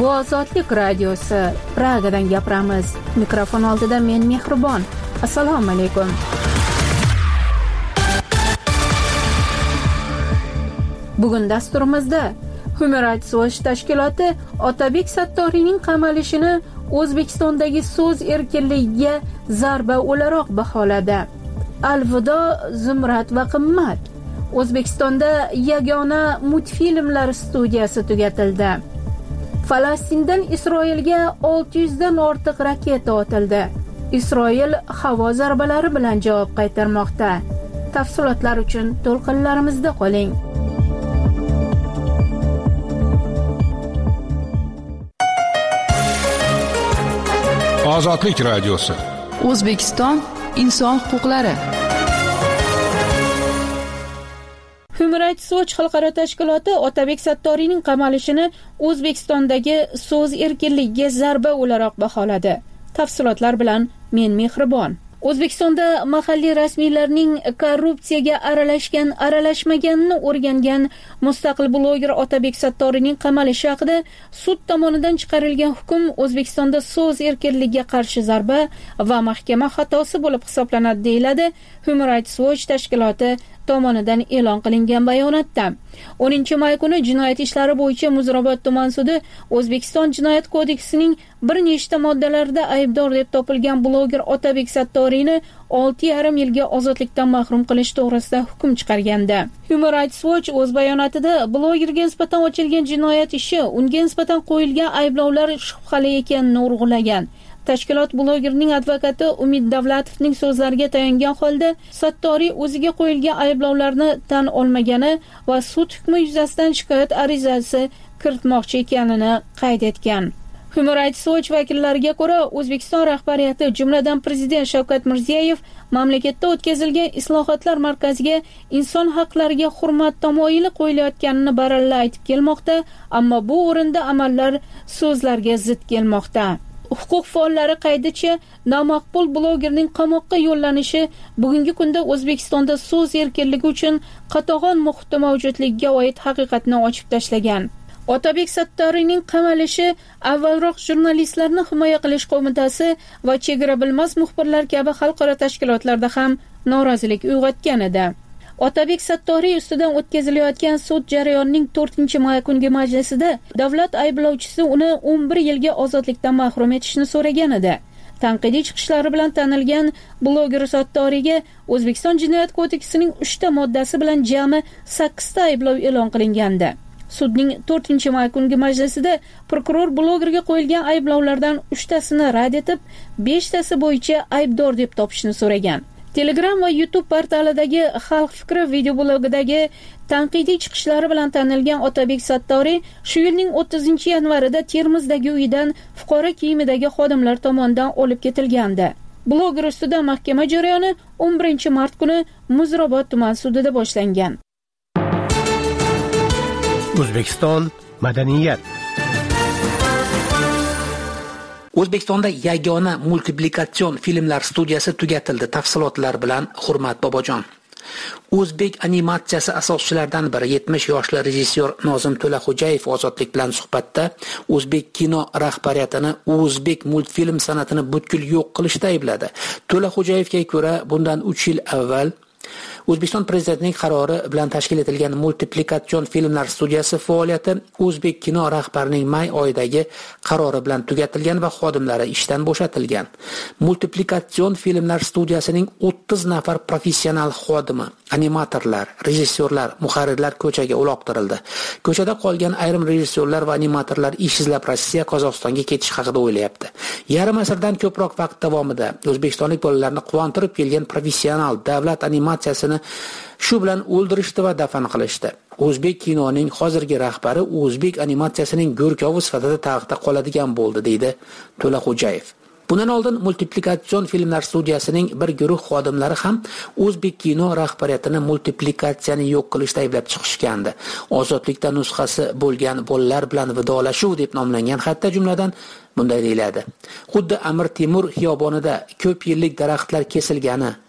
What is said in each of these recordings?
Bu Ozodlik radiosi. Pragadan gapiramiz. Mikrofon oldida men Mehribon. Assalomu alaykum. Bugun dasturimizda Human Rights Watch tashkiloti Otabek Sattoriyning qamalishini O'zbekistondagi so'z erkinligiga zarba o'laroq baholadi. Alvido, Zumrad va Qimmat. O'zbekistonda yagona multfilmlar studiyasi tugatildi. Falastindan Isroilga 600 dan ortiq raketa otildi. Isroil havo zarbalari bilan javob qaytarmoqda. Tafsilotlar uchun to'lqinlarimizda qoling. Ozodlik radiosi. O'zbekiston inson huquqlari. Human Rights Watch xalqaro tashkiloti Otabek Sattoriyning qamalishini O'zbekistondagi so'z erkinligiga zarba o'laroq baholadi. Tafsilotlar bilan men Mehribon. O'zbekistonda mahalliy rasmiylarning korrupsiyaga aralashmaganini o'rgangan mustaqil bloger Otabek Sattoriyning qamalishi haqida sud tomonidan chiqarilgan hukm O'zbekistonda so'z erkinligiga qarshi zarba va mahkama xatosi bo'lib hisoblanadi, deyiladi Human Rights Watch tashkiloti tomonidan e'lon qilingan bayonotda. 10-may kuni jinoyat ishlari bo'yicha Muzrabot tuman sudi O'zbekiston Jinoyat kodeksining bir nechta moddalarida aybdor deb topilgan bloger Otabek Sattoriyni 6,5 yilga ozodlikdan mahrum qilish to'g'risida hukm chiqargandi. Human Rights Watch o'z bayonotida blogerga nisbatan ochilgan jinoyat ishi unga nisbatan qo'yilgan ayblovlar shubhali ekanini urg'ulagan. Tashkilot blogerning advokati Umid Davlatovning so'zlariga tayangan holda Sattoriy o'ziga qo'yilgan ayblovlarni tan olmagani va sud hukmi yuzasidan shikoyat arizasi kiritmoqchi ekanini qayd etgan. Human Rights Watch vakillariga ko'ra, O'zbekiston rahbariyati, jumladan prezident Shavkat Mirziyoyev mamlakatda o'tkazilgan islohotlar markaziga inson haqlariga hurmat tamoyili qo'yilayotganini baralla aytib kelmoqda, ammo bu o'rinda amallar so'zlarga zid kelmoqda. Huquq faollari qaydicha, nomaqbul blogerning qamoqqa yo'llanishi bugungi kunda O'zbekistonda so'z erkinligi uchun qatag'on muhit mavjudligiga oid haqiqatni ochib tashlagan. Otabek Sattoriyning qamalishi avvalroq jurnalistlarni himoya qilish qo'mitasi va chegara bilmas muxbirlar kabi xalqaro tashkilotlarda ham norozilik uyg'otgan edi. Otabek Sattoriy ustidan o'tkazilayotgan sud jarayonining 4-may kungi majlisida davlat ayblovchisi uni 11 yilga ozodlikdan mahrum etishni so'ragan edi. Tanqidiy chiqishlari bilan tanilgan bloger Sattoriyga O'zbekiston Jinoyat kodeksining 3 ta moddasi bilan jami 8 ta ayblov e'lon qilingandi. Sudning 4-may kungi majlisida prokuror blogerga qo'yilgan ayblovlardan 3 tasini rad etib, 5 tasi bo'yicha aybdor deb topishni so'ragan. Telegram va YouTube portalidagi Xalq fikri videoblogidagi tanqidiy chiqishlari bilan tanilgan Otabek Sattoriy shu yilning 30-yanvarida Termizdagi uyidan fuqaro kiyimidagi xodimlar tomonidan olib ketilgandi. Bloger ustidan mahkama jarayoni 11-mart kuni Muzrabot tuman sudida boshlangan. O'zbekiston madaniyat. O'zbekistonda yagona multiplikatsion filmlar studiyasi tugatildi. Tafsilotlar bilan Hurmat Bobojon. O'zbek animatsiyasi asoschilaridan biri 70 yoshli rejissyor Nozim To'laxo'jayev Ozodlik bilan suhbatda o'zbek kino rahbariyatini o'zbek multfilm san'atini butkul yo'q qilishda aybladi. To'laxo'jayevga ko'ra, bundan 3 yil avval O'zbekiston prezidentining qarori bilan tashkil etilgan multiplikatsion filmlar studiyasi faoliyati o'zbek kino rahbarining may oyidagi qarori bilan tugatilgan va xodimlari ishdan bo'shatilgan. Multiplikatsion filmlar studiyasining 30 nafar professional xodimi, animatorlar, rejissyorlar, muharrirlar ko'chaga uloqtirildi. Ko'chada qolgan ayrim rejissyorlar va animatorlar ish izlab Rossiya, Qozog'istonga ketish haqida o'ylayapti. Yarim asrdan ko'proq vaqt davomida o'zbekistonlik bolalarni quvontirib kelgan professional davlat animatsiyasini shu bilan o'ldirishdi va dafn qilishdi. O'zbek kinoning hozirgi rahbari o'zbek animatsiyasining go'rkovi sifatida taxtda qoladigan bo'ldi, deydi To'laxo'jayev. Bundan oldin multiplikatsion filmlar studiyasining bir guruh xodimlari ham o'zbek kino rahbariyatini multiplikatsiyani yo'q qilishda ayblab chiqishgandi. Ozodlikda nusxasi bo'lgan bolalar bilan vidolashuv deb nomlangan xatda jumladan bunday deyiladi. Xuddi Amir Temur xiyobonida ko'p yillik daraxtlar kesilgani,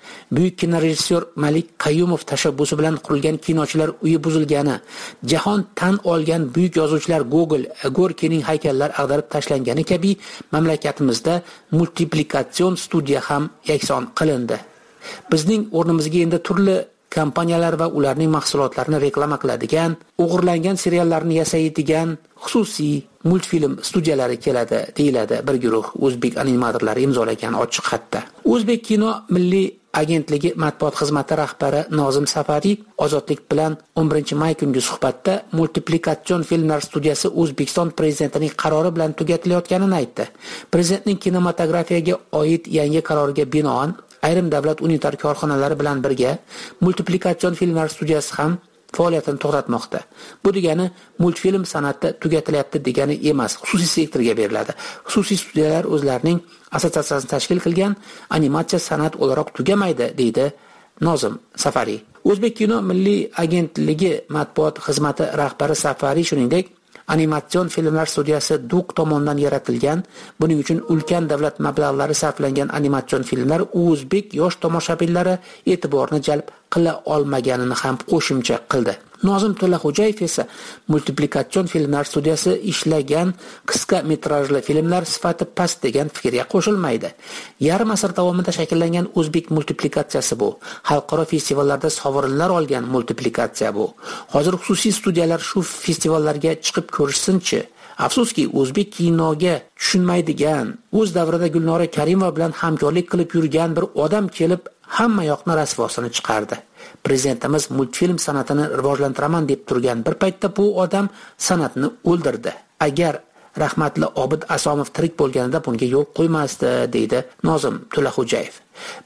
buyuk kinorejissyor Malik Qayyumov tashabbusi bilan qurilgan kinochilar uyi buzilgani, jahon tan olgan buyuk yozuvchilar Gorkining haykallar ag'darib tashlangani kabi mamlakatimizda multiplikatsion studiya ham yakson qilindi. Bizning o'rnimizga endi turli kompaniyalar va ularning mahsulotlarini reklama qiladigan, o'g'irlangan seriallarni yasaydigan xususiy multfilm studiyalari keladi, deyiladi bir guruh o'zbek animatorlari imzolagan ochiq xatda. O'zbek kino milliy agentligi matbuot xizmati rahbari Nozim Safariy Ozodlik bilan 11-may kungi suhbatda multiplikatsion filmlar studiyasi O'zbekiston prezidentining qarori bilan tugatilayotganini aytdi. Prezidentning kinematografiyaga oid yangi qaroriga binoan ayrim davlat unitar korxonalari bilan birga multiplikatsion filmlar studiyasi ham faoliyatini to'xtatmoqda. Bu degani multfilm san'ati tugatilyapti degani emas, xususiy sektorga beriladi. Xususiy studiyalar o'zlarining assotsiatsiyasini tashkil qilgan, animatsiya san'at o'laroq tugamaydi, deydi Nozim Safariy. O'zbek kino milliy agentligi matbuot xizmati rahbari Safariy shuningdek, animatsion filmlar studiyasi DUQ tomonidan yaratilgan, buning uchun ulkan davlat mablag'lari sarflangan animatsion filmlar o'zbek yosh tomoshabinlari e'tiborini jalb qila olmaganini ham qo'shimcha qildi. Nozim To'laxo'jayev esa multiplikatsion filmlar studiyasi ishlagan qisqa metrajli filmlar sifati past degan fikrga qo'shilmaydi. Yarim asr davomida shakllangan o'zbek multiplikatsiyasi bu. Xalqaro festivallarda sovrinlar olgan multiplikatsiya bu. Hozir xususiy studiyalar shu festivallarga chiqib ko'rishsinchi. Afsuski, o'zbek kinoga tushunmaydigan, o'z davrida Gulnora Karimova bilan hamkorlik qilib yurgan bir odam kelib hamma yoqni rasvosini chiqardi. Prezidentimiz multfilm san'atini rivojlantiraman deb turgan bir paytda bu odam san'atni o'ldirdi. Agar rahmatli Obid Asomov tirik bo'lganida bunga yo'l qo'ymasdi, deydi Nozim To'laxo'jayev.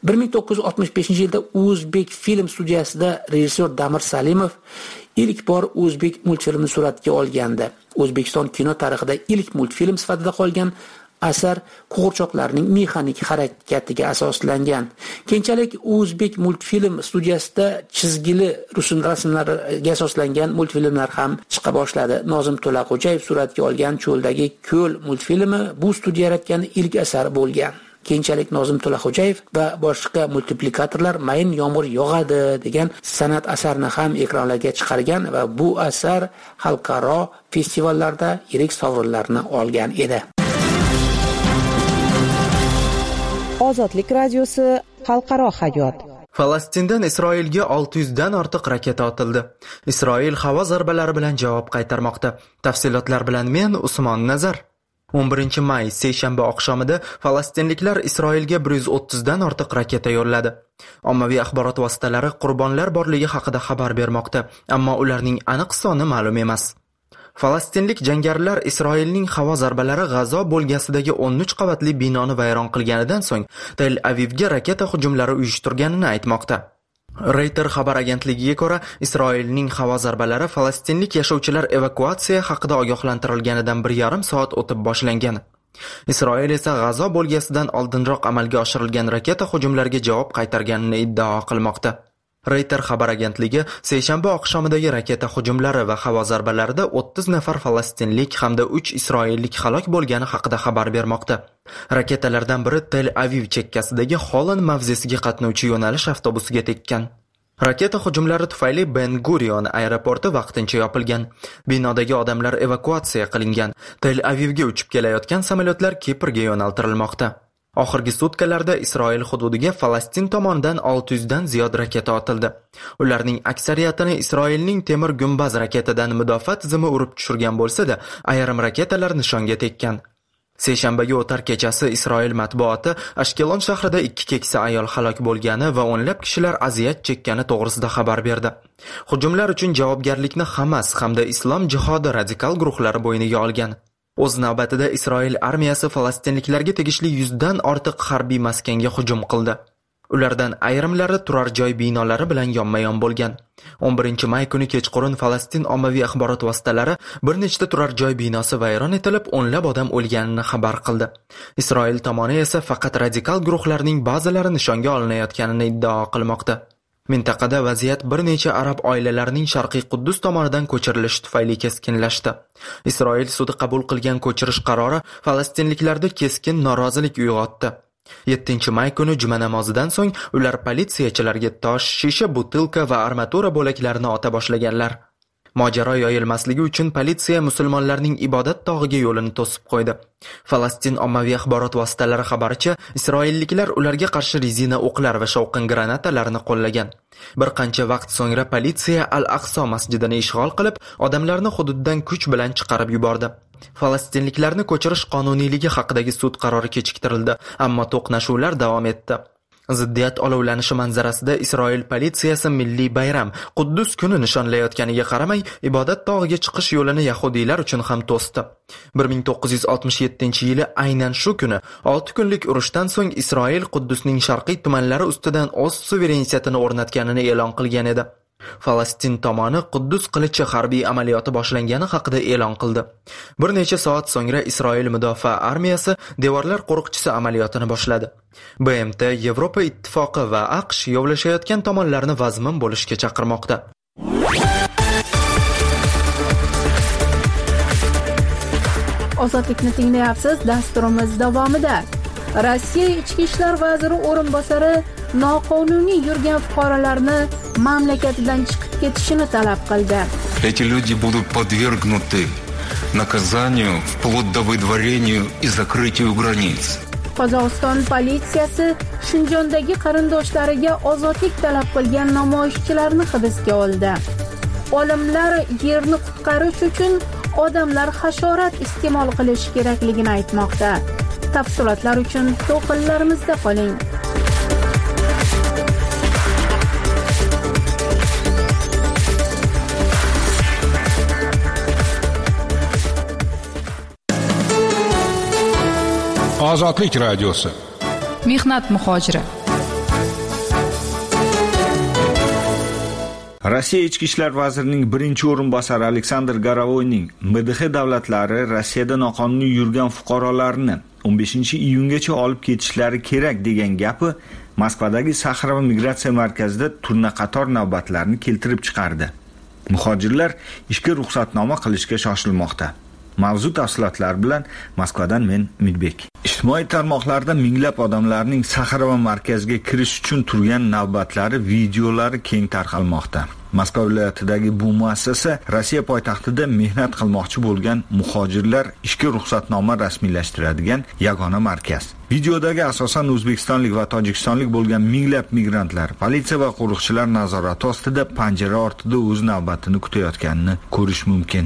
1965-yilda O'zbek film studiyasida rejissyor Damir Salimov ilk bor o'zbek multfilmini suratga olgandi. O'zbekiston kino tarixida ilk multfilm sifatida qolgan asar qo'g'irchoqlarning mexanik harakatiga asoslangan. Keyinchalik o'zbek multfilm studiyasida chizgili rasmlarga asoslangan multfilmlar ham chiqa boshladi. Nozim To'laxo'jayev suratga olgan Cho'ldagi ko'l multfilmi bu studiya yaratgan ilk asar bo'lgan. Keyinchalik Nozim To'laxo'jayev va boshqa multiplikatorlar Mayin yomg'ir yog'adi degan san'at asarini ham ekranlarga chiqargan va bu asar xalqaro festivallarda yirik sovrinlarni olgan edi. Ozodlik radiosi xalqaro hayot. Falastindan Isroilga 600 dan ortiq raketa otildi. Isroil havo zarbalari bilan javob qaytarmoqda. Tafsilotlar bilan men Usmon Nazar. 11-may seshanba oqshomida falastinliklar Isroilga 130 dan ortiq raketa yo'lladi. Ommaviy axborot vositalari qurbonlar borligi haqida xabar bermoqda, ammo ularning aniq soni ma'lum emas. Falastinlik jangarilar Isroilning havo zarbalari G'azo bo'lgasidagi 13 qavatli binoni vayron qilganidan so'ng Tel Avivga raketa hujumlari uyushtirganini aytmoqda. Reuters xabar agentligiga ko'ra, Isroilning havo zarbalari falastinlik yashovchilar evakuatsiya haqida ogohlantirilganidan 1,5 soat o'tib boshlangan. Isroil esa G'azo bo'lgasidan oldinroq amalga oshirilgan raketa hujumlariga javob qaytarganini iddao qilmoqda. Reuters xabar agentligi seshanba oqshomidagi raketa hujumlari va havo zarbalarida 30 nafar falastinlik hamda 3 isroillik halok bo'lgani haqida xabar bermoqda. Raketalardan biri Tel Aviv chekkasidagi Holland mavzesiga qatnovchi yo'nalish avtobusiga tekkan. Raketa hujumlari tufayli Ben Gurion aeroporti vaqtincha yopilgan. Binodagi odamlar evakuatsiya qilingan. Tel Avivga uchib kelayotgan samolyotlar Kiprga yo'naltirilmoqda. Oxirgi sutkalarda Isroil hududiga Falastin tomonidan 600 dan ziyod raketa otildi. Ularning aksariyatini Isroilning temir gumbaz raketadan mudofaa tizimi urib tushirgan bo'lsa-da, ayrim raketalar nishonga tekkan. Seshanbaga o'tar kechasi Isroil matbuoti Ashkelon shahrida 2 keksa ayol halok bo'lgani va o'nlab kishilar aziyat chekkani to'g'risida xabar berdi. Hujumlar uchun javobgarlikni Hamas hamda Islom jihodi radikal guruhlari bo'yniga olgan. O'z navbatida Isroil armiyasi falastinliklarga tegishli 100 dan ortiq harbiy maskanga hujum qildi. Ulardan ayrimlari turar joy binolari bilan yonma-yon bo'lgan. 11-may kuni kechqurun Falastin ommaviy axborot vositalari bir nechta turar joy binosi vayron etilib, o'nlab odam o'lganini xabar qildi. Isroil tomoni esa faqat radikal guruhlarning ba'zilari nishonga olinayotganini iddao qilmoqda. Mintaqada vaziyat bir necha arab oilalarining Sharqiy Quddus tomonidan ko'chirilishi tufayli keskinlashdi. Isroil sudi qabul qilgan ko'chirish qarori falastinliklarda keskin norozilik uyg'otdi. 7-may kuni juma namozidan so'ng ular politsiyachilarga tosh, shisha butilka va armatura bo'laklarini ota boshlaganlar. Mojaro yoyilmasligi uchun politsiya musulmonlarning ibodat tog'iga yo'lini to'sib qo'ydi. Falastin ommaviy axborot vositalari xabaricha, isroilliklar ularga qarshi rezina o'qlar va shovqin granatalarini qo'llagan. Bir qancha vaqt so'ngra politsiya Al-Aqso masjidini ishg'ol qilib, odamlarni hududdan kuch bilan chiqarib yubordi. Falastinliklarni ko'chirish qonuniyligi haqidagi sud qarori kechiktirildi, ammo to'qnashuvlar davom etdi. Ziddiyat olovlanishi manzarasida Isroil politsiyasi milliy bayram Quddus kuni nishonlayotganiga qaramay, ibodat tog'iga chiqish yo'lini yahudiylar uchun ham to'sdi. 1967-yili aynan shu kuni 6 kunlik urushdan so'ng Isroil Quddusning sharqiy tumanlari ustidan o'z suverenitetini o'rnatganini e'lon qilgan edi. Falastin tomoni Quddus qilichi harbiy amaliyoti boshlangani haqida e'lon qildi. Bir necha soat so'ngra Isroil mudofaa armiyasi devorlar qo'riqchisi amaliyotini boshladi. BMT, Yevropa ittifoqi va AQSh yovlashayotgan tomonlarni vazmin bo'lishga chaqirmoqda. Ozodlikni tinglayapsiz. Dasturimiz davomida Rossiya ichki ishlar vaziri o'rinbosari noqonuniy yurgan fuqarolarni mamlakatidan chiqib ketishini talab qildi. Эти люди будут подвергнуты наказанию вплоть до выдворению и закрытию границ. Qozog'iston politsiyasi Shinjondagi qarindoshlariga ozodlik talab qilgan namoyishchilarni hibsga oldi. Olimlar yerni qutqarish uchun odamlar hasharot iste'mol qilishi kerakligini aytmoqda. Tafsilotlar uchun to'qillarimizda qoling. Ozodlik radiosi. Mehnat muhojiri. Rossiya ichki ishlar vazirining birinchi o'rinbosari Aleksandr Garovoyning MDH davlatlari Rossiyada noqonuniy yurgan fuqarolarni 15-iyungacha olib ketishlari kerak degan gapi Moskvadagi Saxarova migratsiya markazida turnaqator navbatlarni keltirib chiqardi. Muhojirlar ishga ruxsatnoma qilishga shoshilmoqda. Mavzu tafsilotlar bilan Moskvadan men Umidbek. Ijtimoiy tarmoqlarda minglab odamlarning Saxarova markaziga kirish uchun turgan navbatlari videolari keng tarqalmoqda. Moskva viloyatidagi bu muassasa Rossiya poytaxtida mehnat qilmoqchi bo'lgan muhojirlar ishga ruxsatnoma rasmiylashtiradigan yagona markaz. Videodagi asosan o'zbekistonlik va tojikistonlik bo'lgan minglab migrantlar politsiya va qo'riqchilar nazorati ostida panjara ortida o'z navbatini kutayotganini ko'rish mumkin.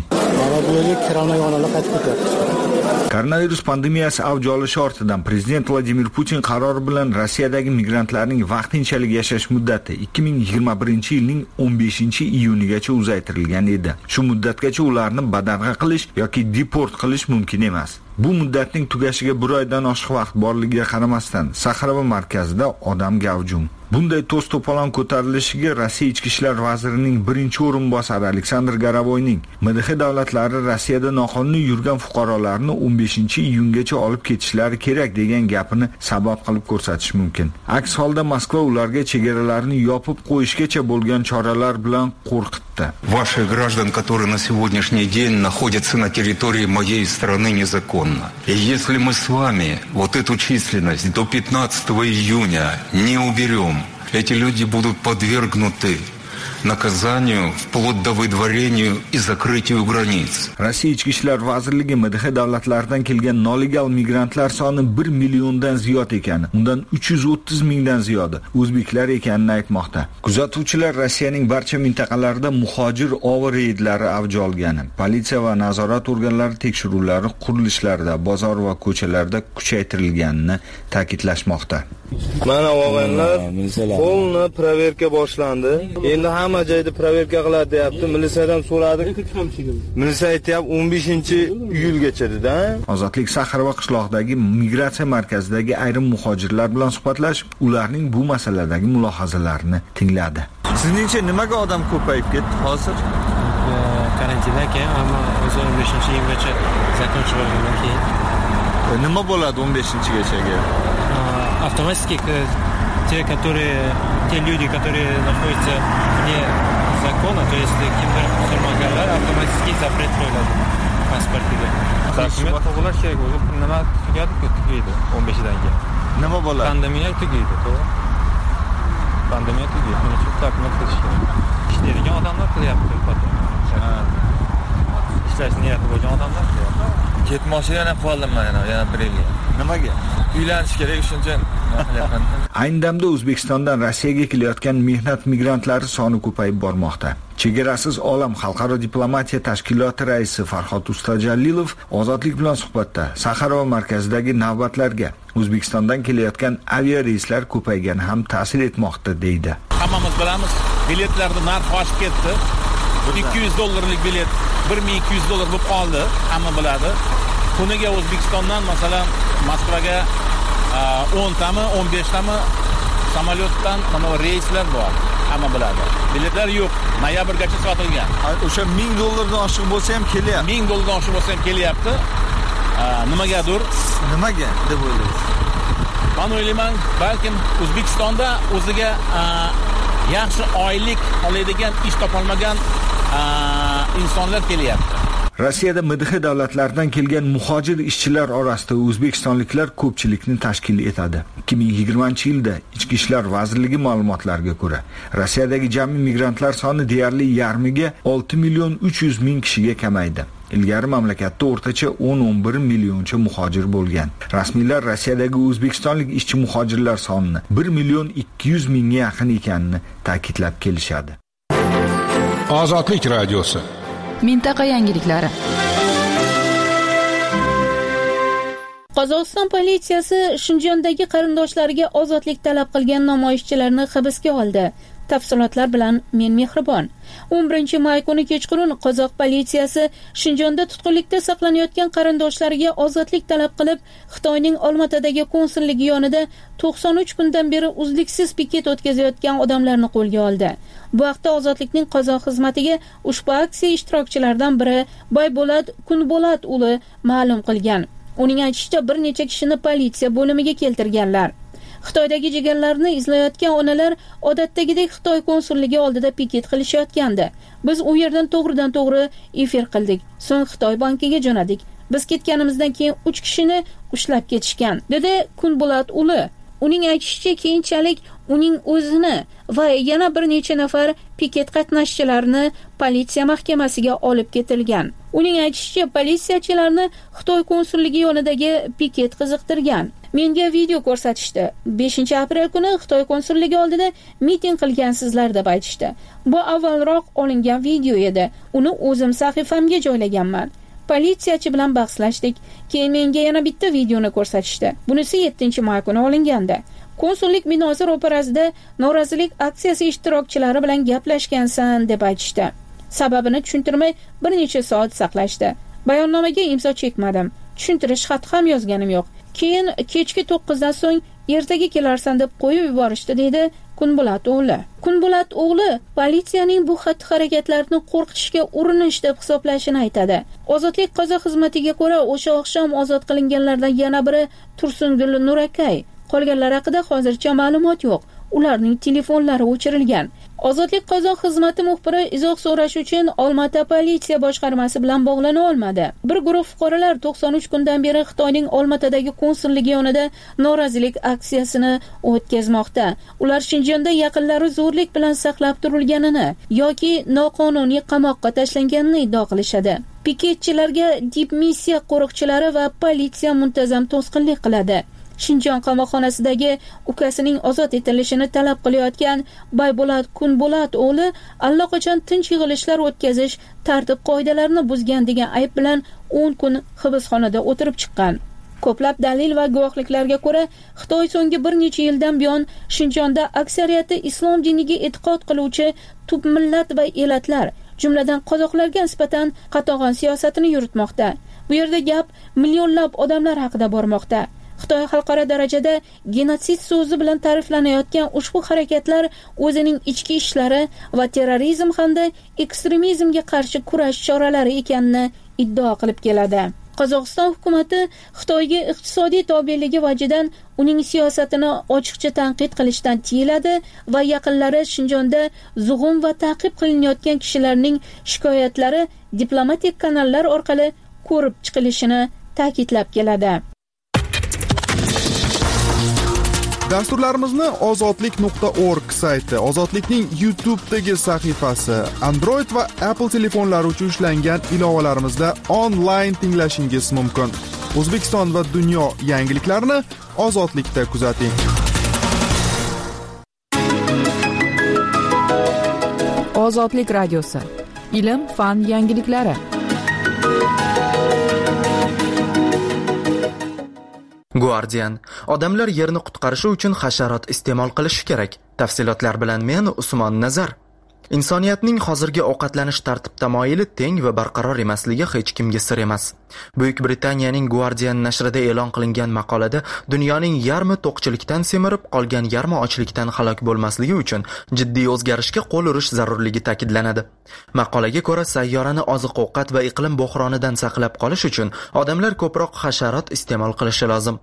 Koronavirus pandemiyasi avj olishi ortidan prezident Vladimir Putin qarori bilan Rossiyadagi migrantlarning vaqtinchalik yashash muddati 2021-yilning 15-iyunigacha uzaytirilgan edi. Shu muddatgacha ularni badarg'a qilish yoki deport qilish mumkin emas. Bu muddatning tugashiga bir oydan oshiq vaqt borligiga qaramasdan Saxarova markazida odam gavjum. Bunday to's-to'polon ko'tarilishiga Rossiya ichki ishlar vazirining birinchi o'rinbosari Aleksandr Garovoyning MDH davlatlari Rossiyada noqonuniy yurgan fuqarolarni 15-iyungacha olib ketishlari kerak degan gapini sabab qilib ko'rsatish mumkin. Aks holda Moskva ularga chegaralarni yopib qo'yishgacha bo'lgan choralar bilan qo'rqitdi. Ваших граждан, которые на сегодняшний день находятся на территории моей страны незаконно. И если мы с вами вот эту численность до 15 июня не уберем, эти люди будут подвергнуты наказанию вплоть до выдворению и закрытию границ. Rossiya ichki ishlar vazirligi MDH davlatlaridan kelgan nolegal migrantlar soni 1 milliondan ziyod ekani, undan 330 mingdan ziyodi o'zbeklar ekanini aytmoqda. Kuzatuvchilar Rossiyaning barcha mintaqalarida muhojir ov reydlari avj olgani, politsiya va nazorat organlari tekshiruvlari qurilishlarda, bozor va ko'chalarda kuchaytirilganini ta'kidlashmoqda. Mana o'g'illar, qo'lni proverka boshlandi. Endi hamma joyda proverka qiladi deyapti. Militsiyadan so'radik. Militsiya aytayapti 15-iyulgacha dedi-da. Ozodlik Saxarova qishloqdagi migratsiya markazidagi ayrim muhojirlar bilan suhbatlashib, ularning bu masaladagi mulohazalarini tingladi. Sizningcha nimaga odam ko'payib ketdi hozir? Karantindan keyin, ammo o'zi 15-iyulgacha zakon chiqargandan keyin. Nima bo'ladi 15-gachaga? Автоматически те люди, которые находятся вне закона, то есть kimdir qilmaganlar avtomatik запрет qo'yiladi pasportiga. Taqsimot o'g'irlash kerak bo'lib, nima tugadi 15dan keyin. Nima bo'ladi? Pandemiya tugaydi, to'g'ri? Pandemiya tugaydi. Buni uchun taklif qilish kerak. Ishlaydigan odamlar qilyapti, ishlash niyati bo'lgan odamlar qilyapti. Ketmoqchi yana qoldim men yana 1 yilga. Nimaga? Uylanish kerak, shuncha qilyapman. Ayni damda O'zbekistondan Rossiyaga kelayotgan mehnat migrantlari soni ko'payib bormoqda. Chegarasiz olam xalqaro diplomatiya tashkiloti raisi Farhod Ustajalilov Ozodlik bilan suhbatda Saxarova markazidagi navbatlarga O'zbekistondan kelayotgan avia reyslar ko'paygani ham ta'sir etmoqda deydi. Hammamiz bilamiz, biletlarning narxi oshib ketdi. $200 bilet $1200 bo'lib qoldi, hamma biladi. Kuniga O'zbekistondan masalan Moskvaga 10 tami, 15 tami samolyotdan mana reyslar bor, hamma biladi. Biletlar yo'q, noyabrgacha sotilgan. O'sha $1000 dan oshiq bo'lsa ham kelyapti. $1000 dan oshiq bo'lsa ham kelyapti. Nimagadir? Nimaga deb o'ylaysiz? Men o'ylayman, balkim O'zbekistonda o'ziga yaxshi oylik oladigan ish topolmagan insonlar kelyapti. Rossiyada MDH davlatlaridan kelgan muhojir ishchilar orasida o'zbekistonliklar ko'pchilikni tashkil etadi. 2020-yilda Ichki ishlar vazirligi ma'lumotlariga ko'ra, Rossiyadagi jami migrantlar soni deyarli yarmiga 6.300.000 kishiga kamaydi. Ilgari mamlakatda o'rtacha 10-11 millioncha muhojir bo'lgan. Rasmiylar Rossiyadagi o'zbekistonlik ishchi muhojirlar sonini 1.200.000 ga yaqin ekanini ta'kidlab kelishadi. Ozodlik radiosi. Mintaqa yangiliklari. Qozog'iston politsiyasi Shinjondagi qarindoshlariga ozodlik talab qilgan namoyishchilarni hibsga oldi. Tafsilotlar bilan men Mehribon. 11-may kuni kechqurun qozoq politsiyasi Shinjonda tutqunlikda saqlanayotgan qarindoshlariga ozodlik talab qilib, Xitoyning Olmatadagi konsulligi yonida 93 kundan beri uzluksiz piket o'tkazayotgan odamlarni qo'lga oldi. Bu haqda Ozodlikning qozoq xizmatiga ushbu aksiya ishtirokchilaridan biri Baybolat Kunbolat uli ma'lum qilgan. Uning aytishicha, bir necha kishini politsiya bo'limiga keltirganlar. Xitoydagi jigarlarni izlayotgan onalar odatdagidek Xitoy konsulligi oldida piket qilishayotgandi. Biz u yerdan to'g'ridan-to'g'ri efir qildik. So'ng Xitoy bankiga jo'nadik. Biz ketganimizdan keyin 3 kishini ushlab ketishgan, dedi Kunbolat uli. Uning aytishicha, keyinchalik uning o'zini va yana bir necha nafar piket qatnashchilarini politsiya mahkamasiga olib ketilgan. Uning aytishicha, politsiyachilarni Xitoy konsulligi yonidagi piket qiziqtirgan. Menga video ko'rsatishdi. 5-aprel kuni Xitoy konsulligi oldida miting qilgansizlar deb aytishdi. Bu avvalroq olingan video edi. Uni o'zim sahifamga joylaganman. Politsiyachi bilan bahslashdik. Keyin menga yana bitta videoni ko'rsatishdi. Bunisi 7-may kuni olingandi. Konsullik binosi ro'parasida norozilik aksiyasi ishtirokchilari bilan gaplashgansan deb aytishdi. Sababini tushuntirmay bir necha soat saqlashdi. Bayonnomaga imzo chekmadim. Tushuntirish xati ham yozganim yo'q. Keyin kechki 9 dan so'ng ertaga kelarsan deb qo'yib yuborishdi, dedi Kunbolat o'g'li. Kunbolat o'g'li politsiyaning bu xatti-harakatlarini qo'rqitishga urinish deb hisoblashini aytadi. Ozodlik qozoq xizmatiga ko'ra, o'sha oqshom ozod qilinganlardan yana biri Tursungul Nurakay. Qolganlar haqida hozircha ma'lumot yo'q. Ularning telefonlari o'chirilgan. Ozodlik qozoq xizmati muxbiri izoh so'rash uchun Olmata politsiya boshqarmasi bilan bog'lana olmadi. Bir guruh fuqarolar 93 kundan beri Xitoyning Olmatadagi konsulligi yonida norozilik aksiyasini o'tkazmoqda. Ular Shinjonda yaqinlari zo'rlik bilan saqlab turilganini yoki noqonuniy qamoqqa tashlanganini iddao qilishadi. Piketchilarga dipmissiya qo'riqchilari va politsiya muntazam to'sqinlik qiladi. Shinjon qamoqxonasidagi ukasining ozod etilishini talab qilayotgan Baybolat Kunbolat o'g'li allaqachon tinch yig'ilishlar o'tkazish tartib qoidalarini buzgan degan ayb bilan 10 kun hibsxonada o'tirib chiqqan. Ko'plab dalil va guvohliklarga ko'ra, Xitoy so'nggi bir necha yildan buyon Shinjonda aksariyati islom diniga e'tiqod qiluvchi tub millat va elatlar, jumladan qozoqlarga nisbatan qatag'on siyosatini yuritmoqda. Bu yerda gap millionlab odamlar haqida bormoqda. Xitoy xalqaro darajada genotsid so'zi bilan ta'riflanayotgan ushbu harakatlar o'zining ichki ishlari va terrorizm hamda ekstremizmga qarshi kurash choralari ekanini iddao qilib keladi. Qozog'iston hukumati Xitoyga iqtisodiy tobeligi vajidan uning siyosatini ochiqcha tanqid qilishdan tiyiladi va yaqinlari Shinjonda zug'um va ta'qib qilinayotgan kishilarning shikoyatlari diplomatik kanallar orqali ko'rib chiqilishini ta'kidlab keladi. Dasturlarimizni ozodlik.org sayti, Ozodlikning YouTube'dagi sahifasi, Android va Apple telefonlari uchun ishlangan ilovalarimizda onlayn tinglashingiz mumkin. O'zbekiston va dunyo yangiliklarini Ozodlikda kuzating. Ozodlik radiosi. Ilm, fan yangiliklari. Guardian: odamlar yerni qutqarishi uchun hasharot iste'mol qilishi kerak. Tafsilotlar bilan men Usmon Nazar. Insoniyatning hozirgi ovqatlanish tartib tamoyili teng va barqaror emasligi hech kimga sir emas. Buyuk Britaniyaning Guardian nashrida e'lon qilingan maqolada dunyoning yarmi to'qchilikdan semirib, qolgan yarmi ochlikdan halok bo'lmasligi uchun jiddiy o'zgarishga qo'l urish zarurligi ta'kidlanadi. Maqolaga ko'ra, sayyorani oziq-ovqat va iqlim bo'hronidan saqlab qolish uchun odamlar ko'proq hasharot iste'mol qilishi lozim.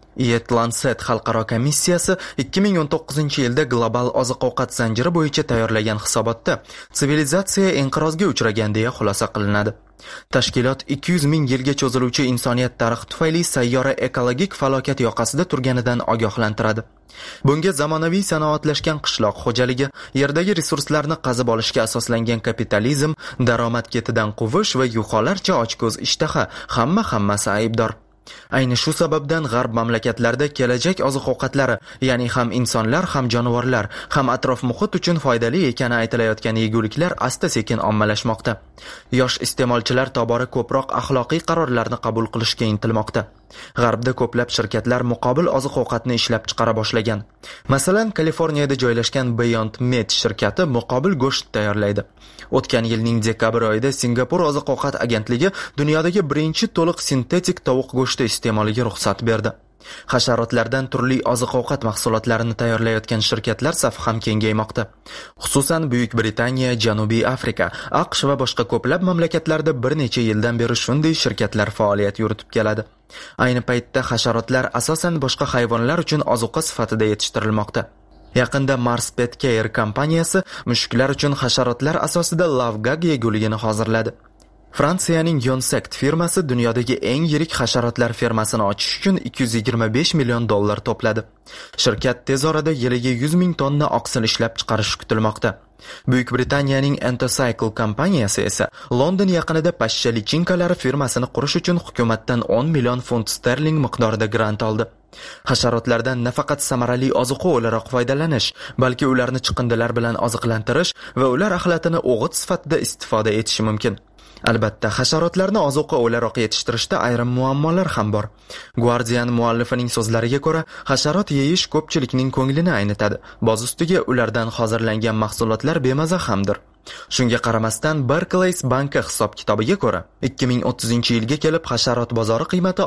Lancet xalqaro komissiyasi 2019-yilda global oziq-ovqat zanjiri bo'yicha tayyorlagan hisobotda sivilizatsiya inqirozga uchragan deya xulosa qilinadi. Tashkilot 200 ming yilga cho'ziluvchi insoniyat tarixi tufayli sayyora ekologik falokat yoqasida turganidan ogohlantiradi. Bunga zamonaviy sanoatlashgan qishloq xo'jaligi, yerdagi resurslarni qazib olishga asoslangan kapitalizm, daromad ketidan quvish va yuqolarcha ochko'z ishtaha hammasi aybdor. Ayni shu sababdan g'arb mamlakatlarida kelajak oziq-ovqatlari, ya'ni ham insonlar, ham jonivorlar, ham atrof muhit uchun foydali ekani aytilayotgan yeguliklar asta-sekin ommalashmoqda. Yosh iste'molchilar tobora ko'proq axloqiy qarorlarni qabul qilishga intilmoqda. G'arbda ko'plab shirkatlar muqobil oziq-ovqatni ishlab chiqara boshlagan. Masalan, Kaliforniyada joylashgan Beyond Meat shirkati muqobil go'sht tayyorlaydi. O'tgan yilning dekabr oyida Singapur oziq-ovqat agentligi dunyodagi birinchi to'liq sintetik tovuq go'shti iste'moliga ruxsat berdi. Hasharotlardan turli oziq-ovqat mahsulotlarini tayyorlayotgan shirkatlar safi ham kengaymoqda. Xususan, Buyuk Britaniya, Janubiy Afrika, AQSh va boshqa ko'plab mamlakatlarda bir necha yildan beri shunday shirkatlar faoliyat yuritib keladi. Ayni paytda hasharotlar asosan boshqa hayvonlar uchun ozuqa sifatida yetishtirilmoqda. Yaqinda Mars Pet Care kompaniyasi mushuklar uchun hasharotlar asosida lavgag yeguligini hozirladi. Fransiyaning Yonsect firmasi dunyodagi eng yirik hasharotlar fermasini ochish uchun $225 million to'pladi. Shirkat tez orada yiliga 100 ming tonna oqsil ishlab chiqarishi kutilmoqda. Buyuk Britaniyaning Entocycle kompaniyasi esa London yaqinida pashsha lichinkalari firmasini qurish uchun hukumatdan 10 million funt sterling miqdorida grant oldi. Hasharotlardan nafaqat samarali ozuqa o'laroq foydalanish, balki ularni chiqindilar bilan oziqlantirish va ular axlatini o'g'it sifatida istifoda etish mumkin. Albatta, hasharotlarni ozuqa o'laroq yetishtirishda ayrim muammolar ham bor. Guardian muallifining so'zlariga ko'ra, hasharot yeyish ko'pchilikning ko'nglini aynitadi. Boz ustiga ulardan hozirlangan mahsulotlar bemaza hamdir. Shunga qaramasdan, Barclays banki hisob-kitobiga ko'ra, 2030-yilga kelib hasharot bozori qiymati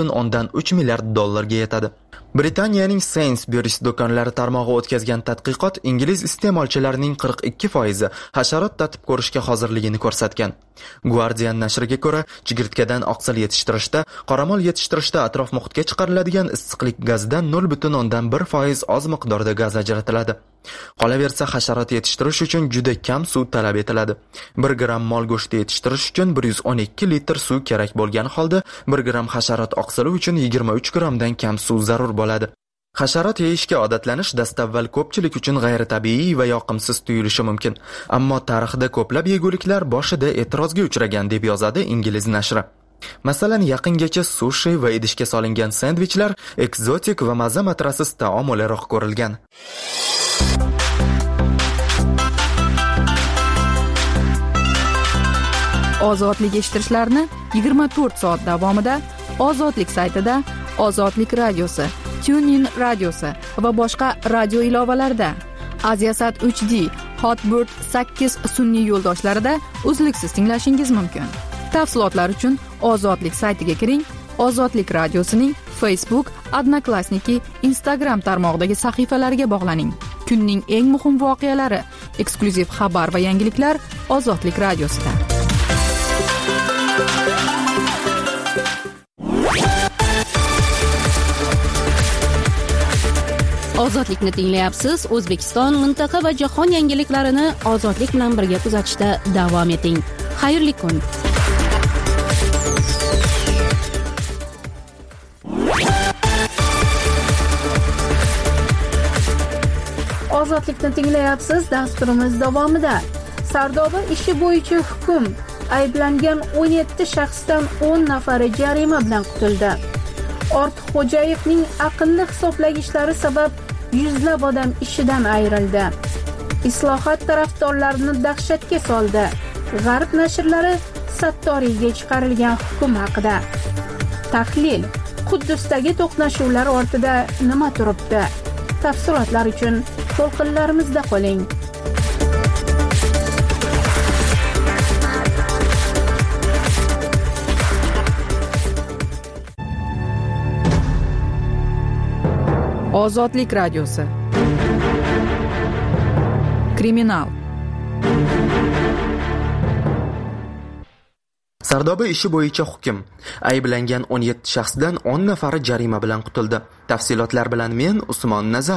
$6.3 milliard ga yetadi. Britaniyaning Sainsbury's do'konlari tarmog'i o'tkazgan tadqiqot ingliz iste'molchilarining 42% hasharot tatib ko'rishga hozirligini ko'rsatgan. Guardian nashriga ko'ra, chigirtkadan oqsil yetishtirishda, qoramol yetishtirishda atrof muhitga chiqariladigan issiqlik gazidan 0.1% oz miqdorda gaz ajratiladi. Qolaversa, hasharot yetishtirish uchun juda kam suv talab etiladi. 1 gram mol go'shti yetishtirish uchun 112 litr suv kerak bo'lgan holda, 1 gram hasharot oqsili uchun 23 gramdan kam suv zarur bo'ladi. Hasharot yeyishga odatlanish dastavval ko'pchilik uchun g'ayritabiiy va yoqimsiz tuyulishi mumkin, ammo tarixda ko'plab yeguliklar boshida e'tirozga uchragan deb yozadi ingliz nashri. Masalan, yaqingacha sushi va idishga solingan sendvichlar ekzotik va maza matrasiz taom o'laroq ko'rilgan. Ozodlik eshittirishlarni 24 soat davomida Ozodlik saytida, Ozodlik radiosi, TuneIn radiosi va boshqa radio ilovalarda, Aziasat 3D, Hotbird 8 sun'iy yo'ldoshlarida uzluksiz tinglashingiz mumkin. Tafsilotlar uchun Ozodlik saytiga kiring. Ozodlik radiosining Facebook, Odnoklassniki, Instagram tarmog'idagi sahifalariga bog'laning. Kunning eng muhim voqealari, eksklyuziv xabar va yangiliklar Ozodlik radiosida. Ozodlikni tinglayapsiz. O'zbekiston, mintaqa va jahon yangiliklarini Ozodlik bilan birga kuzatishda davom eting. Xayrli kun. Ozodlikni tinglayapsiz. Dasturimiz davomida Sardoba ishi bo'yicha hukm. Ayblangan 17 shaxsdan 10 nafari jarima bilan qutuldi. Ortiqxo'jayevning aqlli hisoblagichlari sabab yuzlab odam ishidan ayrildi. Islohot tarafdorlarini dahshatga soldi. G'arb nashrlari Sattoriyga chiqarilgan hukm haqida. Tahlil: Quddusdagi to'qnashuvlar ortida nima turibdi? Tafsilotlar uchun to'lqinlarimizda qoling. Ozodlik radiosi. Kriminal. Sardoba ishi bo'yicha hukm. Ayblangan 17 shaxsdan 10 nafari jarima bilan qutuldi. Tafsilotlar bilan men Usmon Nazar.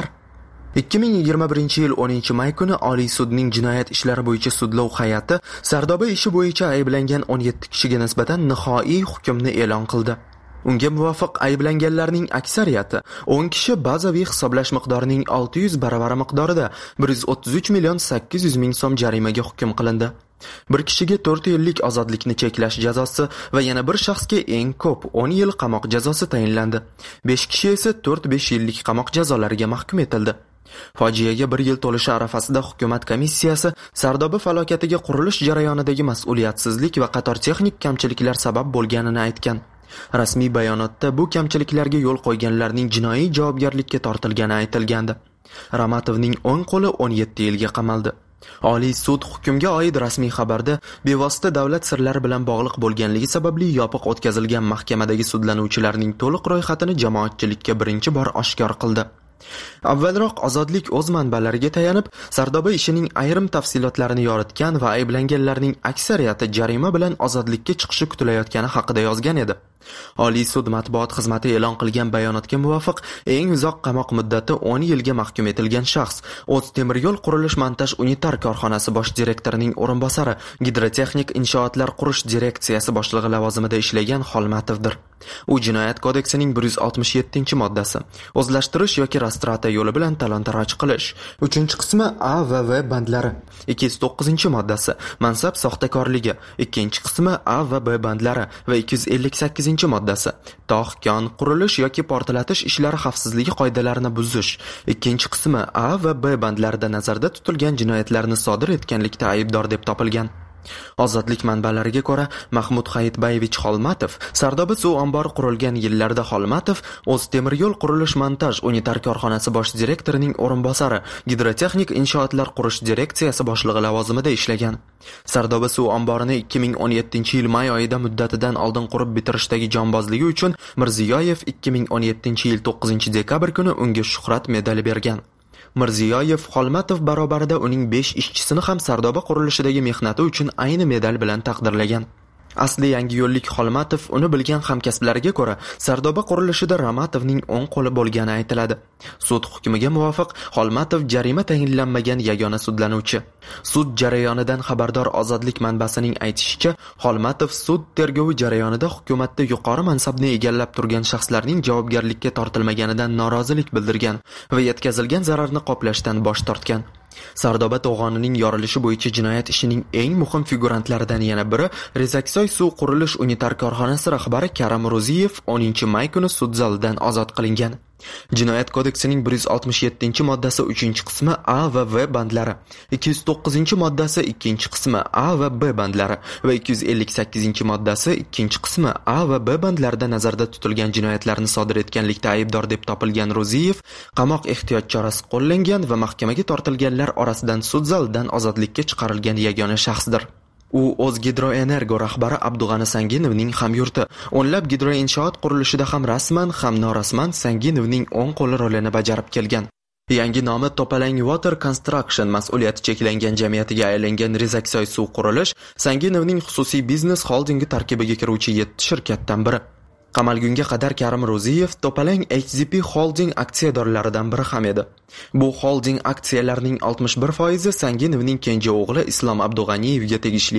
2021-yil 10-may kuni Oliy sudning jinoyat ishlari bo'yicha sudlov hay'ati Sardoba ishi bo'yicha ayblangan 17 kishiga nisbatan nihoi hukmni e'lon qildi. Unga muvofiq ayblanganlarning aksariyati 10 kishi bazaviy hisoblash miqdorining 600 baravari miqdorida 133 million 800 ming so'm jarimaga hukm qilindi. Bir kishiga 4 yillik ozodlikni cheklash jazosi va yana bir shaxsga eng ko'p 10 yil qamoq jazosi tayinlandi. 5 kishi esa 4-5 yillik qamoq jazolariga mahkum etildi. Fojiaga 1 yil to'lishi arafasida hukumat komissiyasi Sardoba falokatiga qurilish jarayonidagi mas'uliyatsizlik va qator texnik kamchiliklar sabab bo'lganini aytgan. Rasmiy bayonotda bu kamchiliklarga yo'l qo'yganlarning jinoiy javobgarlikka tortilgani aytilgandi. Ramatovning o'ng qo'li 17 yilga qamaldi. Oliy sud hukmga oid rasmiy xabarda bevosita davlat sirlari bilan bog'liq bo'lganligi sababli yopiq o'tkazilgan mahkamadagi sudlanuvchilarning to'liq ro'yxatini jamoatchilikka birinchi bor oshkor qildi. Avvalroq Ozodlik o'z manbalariga tayanib, Sardoba ishining ayrim tafsilotlarini yoritgan va ayblanganlarning aksariyati jarima bilan ozodlikka chiqishi kutilayotgani haqida yozgan edi. Oliy sud matbuot xizmati e'lon qilgan bayonotga muvofiq, eng uzoq qamoq muddati 10 yilga mahkum etilgan shaxs O'z temir yo'l qurilish montaj unitar korxonasi bosh direktorining o'rinbosari, gidrotexnik inshootlar qurish direksiyasi boshlig'i lavozimida ishlagan Xolmatovdir. U Jinoyat kodeksining 167-moddasi o'zlashtirish yoki rastrata yo'li bilan talon-taroj qilish, 3-qismi A va V bandlari, 209-moddasi mansab soxtakorligi, 2-qismi A va B bandlari va 258-moddasi tog', kon, qurilish yoki portlatish ishlari xavfsizligi qoidalarini buzish, 2-qismi A va B bandlarida nazarda tutilgan jinoyatlarni sodir etganlikda aybdor deb topilgan. Ozodlik manbalariga ko'ra, Mahmud Hayitbayevich Xolmatov Sardoba suv ombori qurilgan yillarda Xolmatov O'z temir yo'l qurilish montaj unitar korxonasi bosh direktorining o'rinbosari, gidrotexnik inshootlar qurish direksiyasi boshlig'i lavozimida ishlagan. Sardoba suv omborini 2017-yil may oyida muddatidan oldin qurib bitirishdagi jonbozligi uchun Mirziyoyev 2017-yil 9-dekabr kuni unga shuhrat medali bergan. Mirziyoyev Xolmatov barobarida uning 5 ishchisini ham Sardoba qurilishidagi mehnati uchun ayni medal bilan taqdirlagan. Asli yangi yo'llik Xolmatov uni bilgan hamkasblariga ko'ra Sardoba qurilishida Ramatovning o'ng qo'li bo'lgani aytiladi. Sud hukmiga muvofiq Xolmatov jarima tayinlanmagan yagona sudlanuvchi. Sud jarayonidan xabardor Ozodlik manbasining aytishicha, Xolmatov sud tergovi jarayonida hukumatda yuqori mansabni egallab turgan shaxslarning javobgarlikka tortilmaganidan norozilik bildirgan va yetkazilgan zararni qoplashdan bosh tortgan. Sardoba to'g'onining yorilishi bo'yicha jinoyat ishining eng muhim figurantlaridan yana biri Rezaksoy suv qurilish unitar korxonasi rahbari Karam Ro'ziyev 10-may kuni sud zalidan ozod qilingan. Jinoyat kodeksining 167-moddasi 3-qismi A va V bandlari, 209-moddasi 2-qismi A va B bandlari va 258-moddasi 2-qismi A va B bandlarida nazarda tutilgan jinoyatlarni sodir etganlikda aybdor deb topilgan Ro'ziyev qamoq ehtiyot chorasi qo'llangan va mahkamaga tortilganlar orasidan sud zalidan ozodlikka chiqarilgan yagona shaxsdir. U O'zgidroenergo rahbari Abdug'ani Sanginovning hamyurti, o'nlab gidroinshoot qurilishida ham rasman, ham norasman Sanginovning o'ng qo'li rolini bajarib kelgan. Yangi nomi Topalang Water Construction mas'uliyati cheklangan jamiyatiga aylangan Rezaksoy suv qurilish Sanginovning xususiy biznes holdingi tarkibiga kiruvchi 7 shirkatdan biri. Qamalgunga qadar Karim Ro'ziyev Topalang HZP Holding aksiyadorlaridan biri ham edi. Bu holding aksiyalarining 61% Sanginovning kenja o'g'li Islom Abdug'aniyevga tegishli.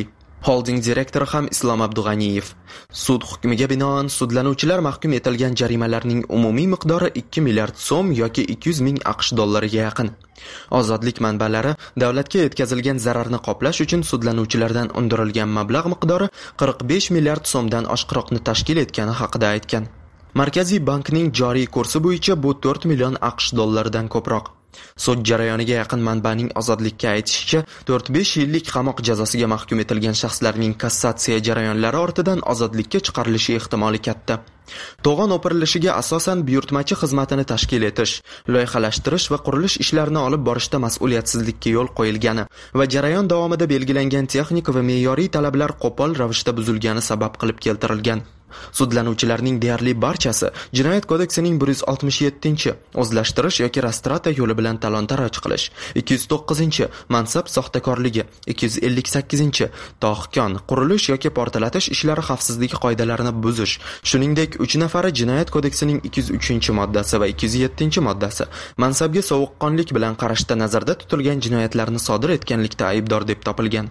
Holding direktori ham Islom Abdug'aniyev. Sud hukmiga binoan sudlanuvchilar mahkum etilgan jarimalarning umumiy miqdori 2 milliard so'm yoki 200 ming AQSh dollariga yaqin. Ozodlik manbalari davlatga yetkazilgan zararni qoplash uchun sudlanuvchilardan undirilgan mablag' miqdori 45 milliard so'mdan oshiqroqni tashkil etgani haqida aytgan. Markaziy bankning joriy kursi bo'yicha bu 4 million AQSh dollaridan ko'proq. Sud jarayoniga yaqin manbaning Ozodlikka aytishicha, 4-5 yillik qamoq jazosiga mahkum etilgan shaxslarning kassatsiya jarayonlari ortidan ozodlikka chiqarilishi ehtimoli katta. To'g'on o'pirilishiga asosan buyurtmachi xizmatini tashkil etish, loyihalashtirish va qurilish ishlarini olib borishda mas'uliyatsizlikka yo'l qo'yilgani va jarayon davomida belgilangan texnik va me'yoriy talablar qo'pol ravishda buzilgani sabab qilib keltirilgan. Sudlanuvchilarning deyarli barchasi Jinoyat kodeksining 167-chi o'zlashtirish yoki rastrata yo'li bilan talon-taroj qilish, 209-chi mansab soxtakorligi, 258-chi tohkon, qurilish yoki portlatish ishlari xavfsizligi qoidalarini buzish, shuningdek 3 nafari Jinoyat kodeksining 203-moddasi va 207-moddasi mansabga sovuqqonlik bilan qarashda nazarda tutilgan jinoyatlarni sodir etganlikda aybdor deb topilgan.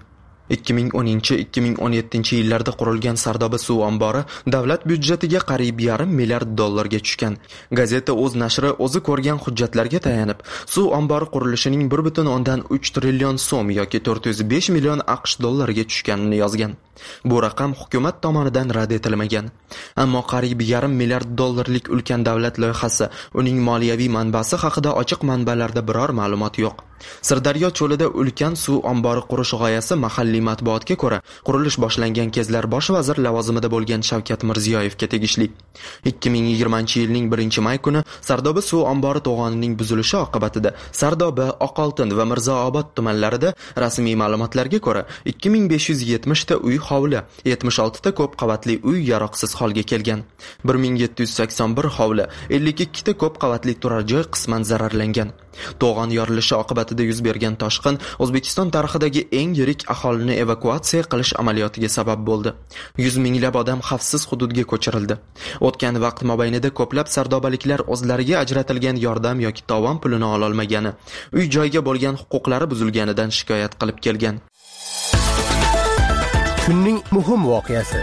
2010-2017 yillarda qurilgan Sardoba suv ombori davlat byudjetiga qariyb $0,5 milliard dollarga tushgan. Gazeta o'z nashri o'zi ko'rgan hujjatlarga tayanib, suv ombori qurilishining 1,3 trillion so'm yoki 405 million AQSh dollariga tushganini yozgan. Bu raqam hukumat tomonidan rad etilmagan. Ammo qariyb $0,5 milliard dollarlik ulkan davlat loyihasi, uning moliyaviy manbasi haqida ochiq manbalarda biror ma'lumot yo'q. Sirdaryo cho'lida ulkan suv ombori qurish g'oyasi mahalliy matbuotga ko'ra, qurilish boshlangan kezlar bosh vazir lavozimida bo'lgan Shavkat Mirziyoyevga tegishli. 2020-yilning 1-may kuni Sardoba suv ombori to'g'onining buzilishi oqibatida Sardoba, Oqoltin va Mirzaobod tumanlarida rasmiy ma'lumotlarga ko'ra 2570 ta uy hovli, 76 ta ko'p qavatli uy yaroqsiz holga kelgan. 1781 hovli, 52 ta ko'p qavatli turar joy qisman zararlangan. To'g'on yorilishi oqibatida yuz bergan toshqin O'zbekiston tarixidagi eng yirik aholini evakuatsiya qilish amaliyotiga sabab bo'ldi. 100 minglab odam xavfsiz hududga ko'chirildi. O'tgan vaqt mobaynida ko'plab sardobaliklar o'zlariga ajratilgan yordam yoki tovon pulini ola olmagani, uy joyga bo'lgan huquqlari buzilganidan shikoyat qilib kelgan. Kunning muhim voqeasi.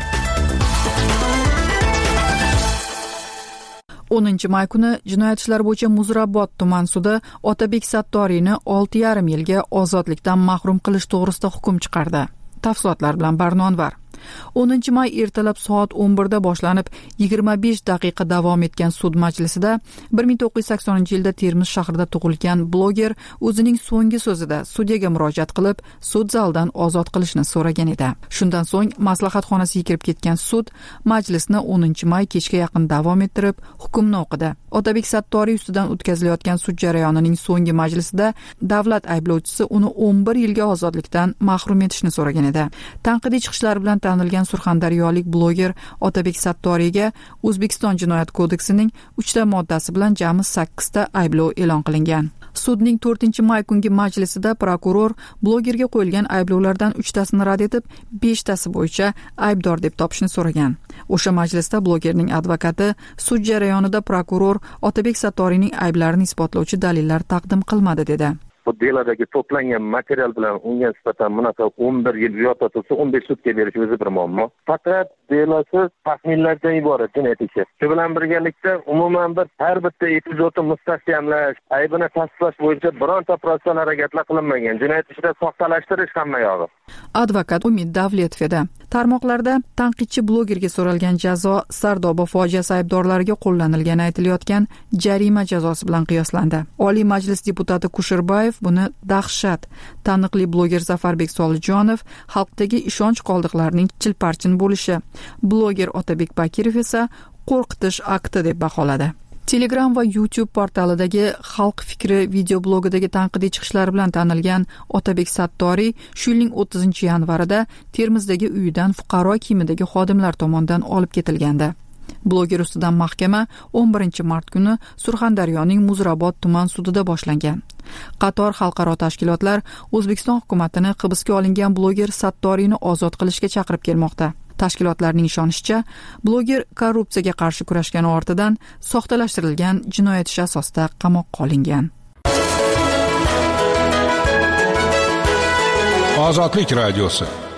10-may kuni Jinoyat ishlari bo'yicha Muzrabot tuman sudi Otabek Sattoriyni 6,5 yilga ozodlikdan mahrum qilish to'g'risida hukm chiqardi. Tafsilotlar bilan Barnonvar. 10-may ertalab soat 11 da boshlanib 25 daqiqa davom etgan sud majlisida 1980-yilda Termiz shahrida tug'ilgan bloger o'zining so'nggi so'zida sudyaga murojaat qilib, sud zalidan ozod qilishni so'ragan edi. Shundan so'ng maslahat xonasiga kirib ketgan sud majlisni 10-may kechga yaqin davom ettirib, hukmni o'qidi. Otabek Sattoriy ustidan o'tkazilayotgan sud jarayonining so'nggi majlisida davlat ayblovchisi uni 11 yilga ozodlikdan mahrum etishni so'ragan edi. Tanqidiy chiqishlar bilan tanilgan surxondaryolik bloger Otabek Sattoriyga O'zbekiston Jinoyat kodeksining 3 ta moddasi bilan jami 8 ta ayblov e'lon qilingan. Sudning 4-may kungi majlisida prokuror blogerga qo'yilgan ayblovlardan 3 tasini rad etib, 5 tasi bo'yicha aybdor deb topishni so'ragan. O'sha majlisda blogerning advokati sud jarayonida prokuror Otabek Sattoriyning ayblarini isbotlovchi dalillar taqdim qilmadi dedi. Bu deladagi to'plangan material bilan unga nisbatan munosab 11 yil yo'tal tursa 15 sudga berish o'zi bir muammo. Faqat delasi taxminlardan iborat jinoyat ishi. Shu bilan birgalikda umuman har bitta epizodni mustahkamlash, aybini tasdiqlash bo'yicha bironta protsessual harakatlar qilinmagan. Jinoyat ishida soxtalashtirish hamma yog'i. Advokat Umid Davletov edi. Tarmoqlarda tanqidchi blogerga so'ralgan jazo Sardoba fojiasi aybdorlariga qo'llanilgani aytilayotgan jarima jazosi bilan qiyoslandi. Oliy Majlis deputati Kushirbayev buni dahshat, taniqli bloger Zafarbek Solijonov xalqdagi ishonch qoldiqlarining chilparchin bo'lishi, bloger Otabek Bakirov esa qo'rqitish akti deb baholadi. Telegram va YouTube portalidagi Xalq fikri videoblogidagi tanqidiy chiqishlar bilan tanilgan Otabek Sattoriy shu yilning 30-yanvarida Termizdagi uyidan fuqaro kiyimidagi xodimlar tomonidan olib ketilgandi. Bloger ustidan mahkama 11-mart kuni Surxondaryoning Muzrabot tuman sudida boshlangan. Qator xalqaro tashkilotlar O'zbekiston hukumatini hibsga olingan bloger Sattoriyni ozod qilishga chaqirib kelmoqda. Tashkilotlarning ishonishicha, bloger korrupsiyaga qarshi kurashgani ortidan soxtalashtirilgan jinoyat ishi asosida qamoqqa olingan. Ozodlik radiosi.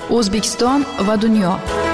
O'zbekiston va dunyo.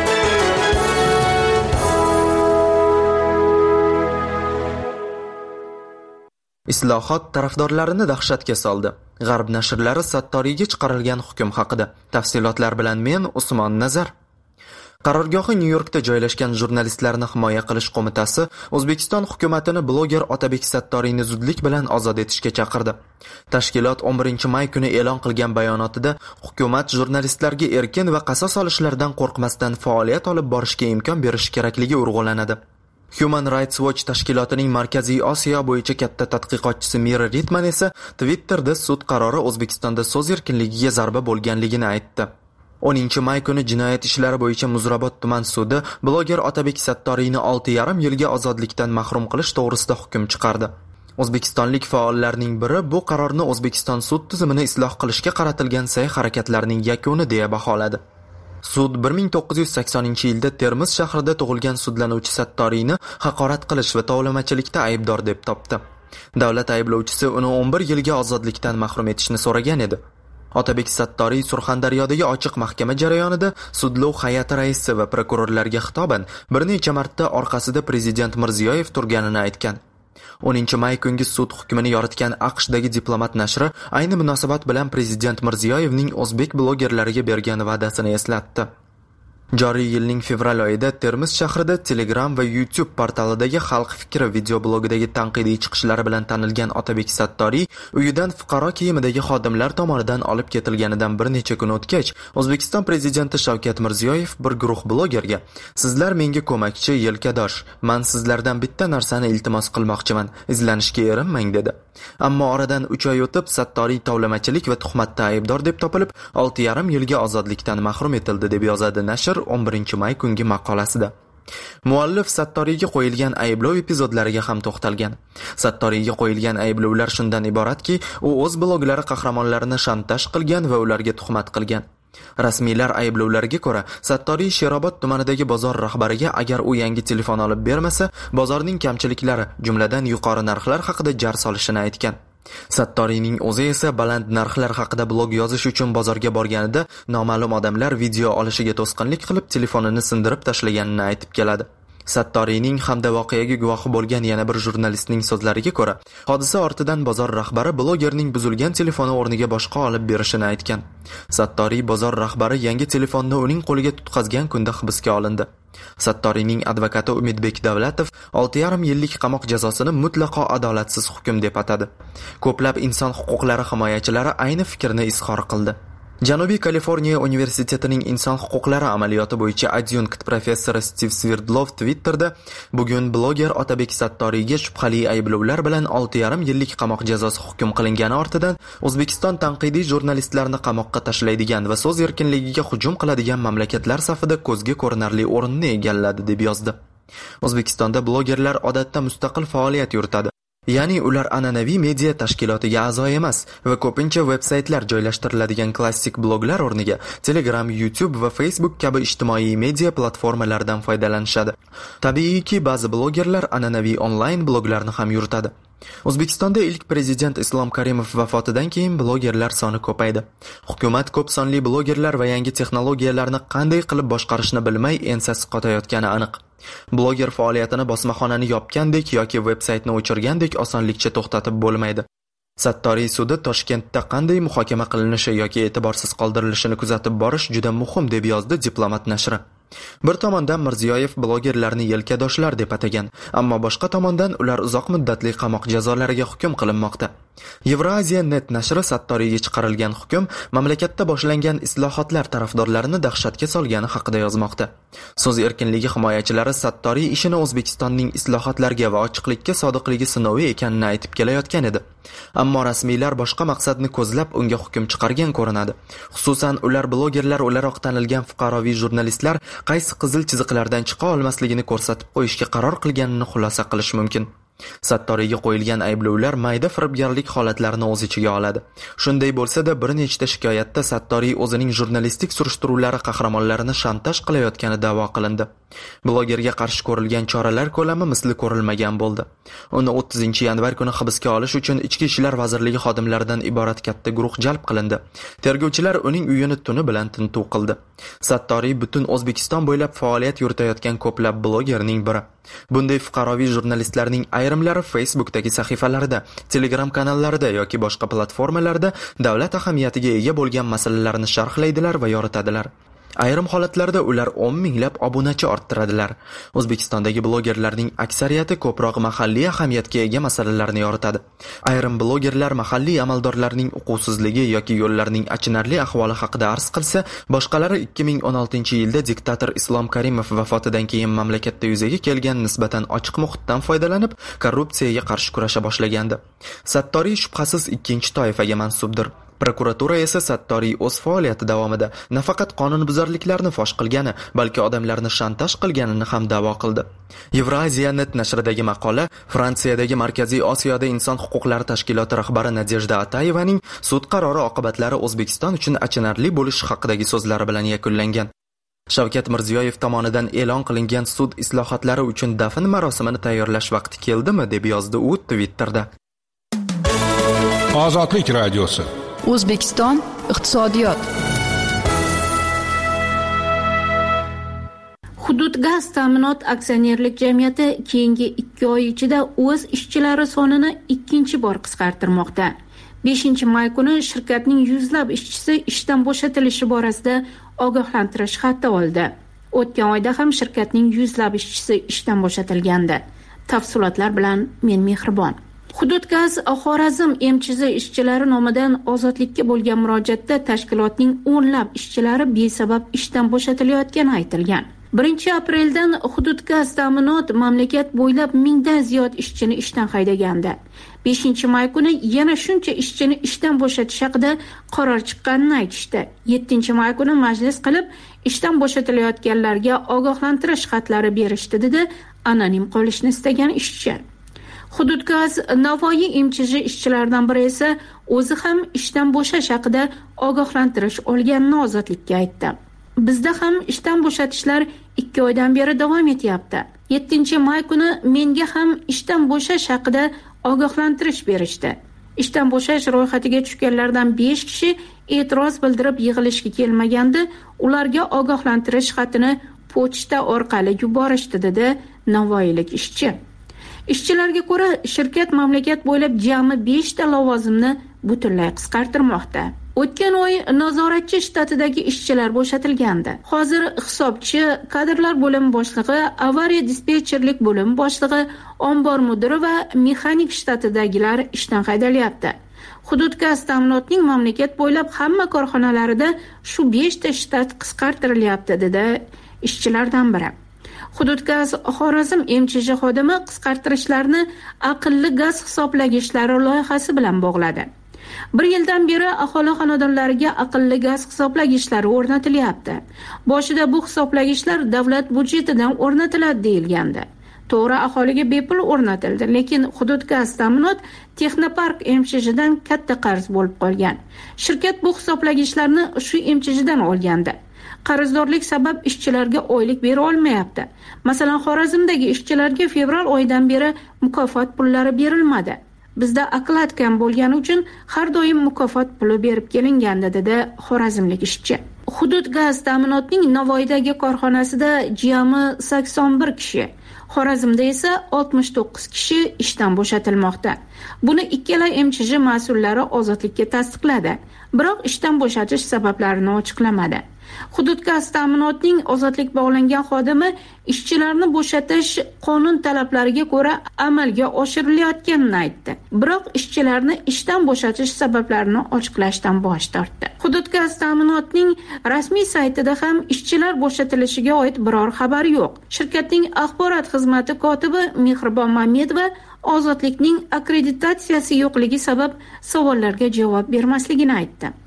Islohot tarafdorlarini dahshatga soldi. G'arb nashrlari Sattoriyga chiqarilgan hukm haqida. Tafsilotlar bilan men Usmon Nazar. Qarorgohi Nyu-Yorkda joylashgan jurnalistlarni himoya qilish qo'mitasi O'zbekiston hukumatini bloger Otabek Sattoriyni zudlik bilan ozod etishga chaqirdi. Tashkilot 11-may kuni e'lon qilgan bayonotida hukumat jurnalistlarga erkin va qasos olishlardan qo'rqmasdan faoliyat olib borishga imkon berish kerakligi urg'ulanadi. Human Rights Watch tashkilotining Markaziy Osiyo bo'yicha katta tadqiqotchisi Mira Ritman esa Twitterda sud qarori O'zbekistonda so'z erkinligiga zarba bo'lganligini aytdi. 10-may kuni jinoyat ishlari bo'yicha Muzrabot tuman sudi bloger Otabek Sattoriyni 6,5 yilga ozodlikdan mahrum qilish to'g'risida hukm chiqardi. O'zbekistonlik faollarning biri bu qarorni O'zbekiston sud tizimini isloh qilishga qaratilgan sa'y-harakatlarning yakuni deya baholadi. Sud 1980-yilda Termiz shahrida tug'ilgan sudlanuvchi Sattoriyni haqorat qilish va tovlamachilikda aybdor deb topdi. Davlat ayblovchisi uni 11 yilga ozodlikdan mahrum etishni so'ragan edi. Otabek Sattoriy Surxondaryodagi ochiq mahkama jarayonida sudlov hay'ati raisi va prokurorlarga xitoban bir necha marta orqasida prezident Mirziyoyev turganini aytgan. 10-may kungi sud hukmini yoritgan AQShdagi Diplomat nashri ayni munosabat bilan prezident Mirziyoyevning o'zbek blogerlariga bergan va'dasini eslatdi. Joriy yilning fevral oyida Termiz shahrida Telegram va YouTube portalidagi Xalq fikri videoblogidagi tanqidiy chiqishlari bilan tanilgan Otabek Sattoriy uyidan fuqaro kiyimidagi xodimlar tomonidan olib ketilganidan bir necha kun o'tgach, O'zbekiston prezidenti Shavkat Mirziyoyev bir guruh blogerga "Sizlar menga ko'makchi, yelkadosh. Men sizlardan bitta narsani iltimos qilmoqchiman. Izlanishga erinmang" dedi. Ammo oradan 3 oy o'tib Sattoriy tovlamachilik va tuhmatda aybdor deb topilib, 6,5 yilga ozodlikdan mahrum etildi deb yozadi nashr 11-may kungi maqolasida. Muallif Sattoriyga qo'yilgan ayblov epizodlariga ham to'xtalgan. Sattoriyga qo'yilgan ayblovlar shundan iboratki, u o'z bloglari qahramonlarini shantaj qilgan va ularga tuhmat qilgan. Rasmiylar ayblovlariga ko'ra, Sattoriy Sherobod tumanidagi bozor rahbariga agar u yangi telefon olib bermasa, bozorning kamchiliklari, jumladan yuqori narxlar haqida jar solishini aytgan. Sattoriyning o'zi esa baland narxlar haqida blog yozish uchun bozorga borganida noma'lum odamlar video olishiga to'sqinlik qilib telefonini sindirib tashlaganini aytib keladi. Sattoriyning hamda voqeaga guvohi bo'lgan yana bir jurnalistning so'zlariga ko'ra, hodisa ortidan bozor rahbari blogerning buzilgan telefoni o'rniga boshqa olib berishini aytgan. Sattoriy bozor rahbari yangi telefonni uning qo'liga tutqazgan kunda hibsga olindi. Sattoriyning advokati Umidbek Davlatov 6,5 yillik qamoq jazosini mutlaqo adolatsiz hukm deb atadi. Ko'plab inson huquqlari himoyachilari ayni fikrni izhor qildi. Janubiy Kaliforniya universitetining inson huquqlari amaliyoti bo'yicha adyunkt professori Steve Svirdlov Twitterda bugun bloger Otabek Sattoriyga shubhali ayblovlar bilan 6,5 yillik qamoq jazosi hukm qilingani ortidan O'zbekiston tanqidiy jurnalistlarni qamoqqa tashlaydigan va so'z erkinligiga hujum qiladigan mamlakatlar safida ko'zga ko'rinarli o'rinni egalladi deb yozdi. O'zbekistonda blogerlar odatda mustaqil faoliyat yuritadi. Ya'ni ular an'anaviy media tashkilotiga a'zo emas va ko'pincha veb-saytlar joylashtiriladigan klassik bloglar o'rniga Telegram, YouTube va Facebook kabi ijtimoiy media platformalaridan foydalanishadi. Tabiiyki, ba'zi blogerlar an'anaviy onlayn bloglarni ham yuritadi. O'zbekistonda ilk prezident Islom Karimov vafotidan keyin blogerlar soni ko'paydi. Hukumat ko'p sonli blogerlar va yangi texnologiyalarni qanday qilib boshqarishni bilmay ensasi qotayotgani aniq. Bloger faoliyatini bosmaxonani yopgandek yoki veb-saytni o'chirgandek osonlikcha to'xtatib bo'lmaydi. Sattoriy sudi Toshkentda qanday muhokama qilinishi yoki e'tiborsiz qoldirilishini kuzatib borish juda muhim deb yozdi Diplomat nashri. Bir tomondan Mirziyoyev blogerlarni yelkadoshlar deb atagan, ammo boshqa tomondan ular uzoq muddatli qamoq jazolariga hukm qilinmoqda. Eurasia Net nashri Sattoriyga chiqarilgan hukm mamlakatda boshlangan islohotlar tarafdorlarini dahshatga solgani haqida yozmoqda. So'z erkinligi himoyachilari Sattoriy ishini O'zbekistonning islohotlarga va ochiqlikka sodiqligi sinovi ekanini aytib kelayotgan edi. Ammo rasmiylar boshqa maqsadni ko'zlab unga hukm chiqargan ko'rinadi. Xususan, ular blogerlar o'laroq tanilgan fuqaroviy jurnalistlar qaysi qizil chiziqlardan chiqa olmasligini ko'rsatib qo'yishga qaror qilganini xulosa qilish mumkin. Sattoriyga qo'yilgan ayblovlar mayda firibgarlik holatlarini o'z ichiga oladi. Shunday bo'lsa-da, bir nechta shikoyatda Sattoriy o'zining jurnalistik surishtiruvlari qahramonlarini shantaj qilayotgani da'vo qilindi. Blogerga qarshi ko'rilgan choralar ko'lami misli ko'rilmagan bo'ldi. Uni 30-yanvar kuni hibsga olish uchun Ichki ishlar vazirligi xodimlaridan iborat katta guruh jalb qilindi. Tergovchilar uning uyini tuni bilan tintuv qildi. Sattoriy butun O'zbekiston bo'ylab faoliyat yuritayotgan ko'plab blogerning biri. Bunday fuqaroviy jurnalistlarning ayrimlari Facebookdagi sahifalarida, Telegram kanallarida yoki boshqa platformalarda davlat ahamiyatiga ega bo'lgan masalalarni sharhlaydilar va yoritadilar. Ayrim holatlarda ular 10 minglab obunachi orttiradilar. O'zbekistondagi blogerlarning aksariyati ko'proq mahalliy ahamiyatga ega masalalarni yoritadi. Ayrim blogerlar mahalliy amaldorlarning uquvsizligi yoki yo'llarning achinarli ahvoli haqida arz qilsa, boshqalari 2016-yilda diktator Islom Karimov vafotidan keyin mamlakatda yuzaga kelgan nisbatan ochiq muhitdan foydalanib, korrupsiyaga qarshi kurasha boshlagandi. Sattoriy shubhasiz ikkinchi toifaga mansubdir. Prokuratura esa Sattoriy o'z faoliyati davomida nafaqat qonunbuzarliklarni fosh qilgani, balki odamlarni shantaj qilganini ham da'vo qildi. Евразия.net nashridagi maqola Fransiyadagi Markaziy Osiyoda inson huquqlari tashkiloti rahbari Nadejda Atayevaning sud qarori oqibatlari O'zbekiston uchun achinarli bo'lishi haqidagi so'zlari bilan yakunlangan. Shavkat Mirziyoyev tomonidan e'lon qilingan sud islohotlari uchun dafn marosimini tayyorlash vaqti keldimi, deb yozdi u Twitterda. Ozodlik radiosi. O'zbekiston iqtisodiyot. Hudud gaz ta'minot aksionerlik jamiyati keyingi 2 oy ichida o'z ishchilari sonini 2-chi bor qisqartirmoqda. 5-may kuni shirkatning yuzlab ishchisi ishdan bo'shatilishi borasida ogohlantirish xati oldi. O'tgan oyda ham shirkatning yuzlab ishchisi ishdan bo'shatilgandi. Tafsilotlar bilan men Mehribon. Hudud gaz Xorazm MChZ ishchilari nomidan ozodlikka bo'lgan murojaatda tashkilotning o'nlab ishchilari besabab ishdan bo'shatilayotgani aytilgan. 1-apreldan Hudud gaz ta'minot mamlakat bo'ylab 1000 dan ziyod ishchini ishdan haydagandi. 5-may kuni yana shuncha ishchini ishdan bo'shatish haqida qaror chiqqanini aytishdi. 7-may kuni majlis qilib, ishdan bo'shatilayotganlarga ogohlantirish xatlari berishdi, dedi anonim qolishni istagan ishchi. Hudud gaz Navoiy MChZ ishchilaridan biri esa o'zi ham ishdan bo'shash haqida ogohlantirish olganini ozodlikka aytdi. Bizda ham ishdan bo'shatishlar 2 oydan beri davom etyapti. 7-may kuni menga ham ishdan bo'shash haqida ogohlantirish berishdi. Ishdan bo'shash ro'yxatiga tushganlardan 5 kishi e'tiroz bildirib yig'ilishga kelmagandi, ularga ogohlantirish xatini pochta orqali yuborishdi, dedi navoiylik ishchi. Ishchilarga ko'ra, shirkat mamlakat bo'ylab jami 5 ta lavozimni butunlay qisqartirmoqda. O'tgan oy nazoratchi shtatidagi ishchilar bo'shatilgandi. Hozir hisobchi, kadrlar bo'limi boshlig'i, avariya dispetcherlik bo'limi boshlig'i, ombor mudiri va mexanik shtatidagilar ishdan haydalyapti. Hudud gaz ta'minotning mamlakat bo'ylab hamma korxonalarida shu 5 ta shtat qisqartirilyapti, dedi ishchilardan biri. Hudud gaz Xorazm MChZ xodimi qisqartirishlarni aqlli gaz hisoblagichlari loyihasi bilan bog'ladi. 1 yildan beri aholi xonadonlariga aqlli gaz hisoblagichlari o'rnatilyapti. Boshida bu hisoblagichlar davlat budjetidan o'rnatiladi deyilgandi. To'g'ri, aholiga bepul o'rnatildi, lekin Hudud gaz ta'minot Texnopark MChZdan katta qarz bo'lib qolgan. Shirkat bu hisoblagichlarni shu MChZdan olgandi. Qarzdorlik sabab ishchilarga oylik bera olmayapti. Masalan, Xorazmdagi ishchilarga fevral oyidan beri mukofot pullari berilmadi. Bizda oklad kam bo'lgani uchun har doim mukofot puli berib kelingandi, dedi xorazmlik ishchi. Hudud gaz ta'minotning Navoiydagi korxonasida jami 81 kishi, Xorazmda esa 69 kishi ishdan bo'shatilmoqda. Buni ikkala MChZ mas'ullari ozodlikka tasdiqladi, biroq ishdan bo'shatish sabablarini ochiqlamadi. Hudud gaz ta'minotning ozodlik bog'langan xodimi ishchilarni bo'shatish qonun talablariga ko'ra amalga oshirilayotganini aytdi. Biroq ishchilarni ishdan bo'shatish sabablarini ochiqlashdan bosh tortdi. Hudud gaz ta'minotning rasmiy saytida ham ishchilar bo'shatilishiga oid biror xabar yo'q. Shirkatning axborot xizmati kotibi Mehribon Mamedova ozodlikning akkreditatsiyasi yo'qligi sabab savollarga javob bermasligini aytdi.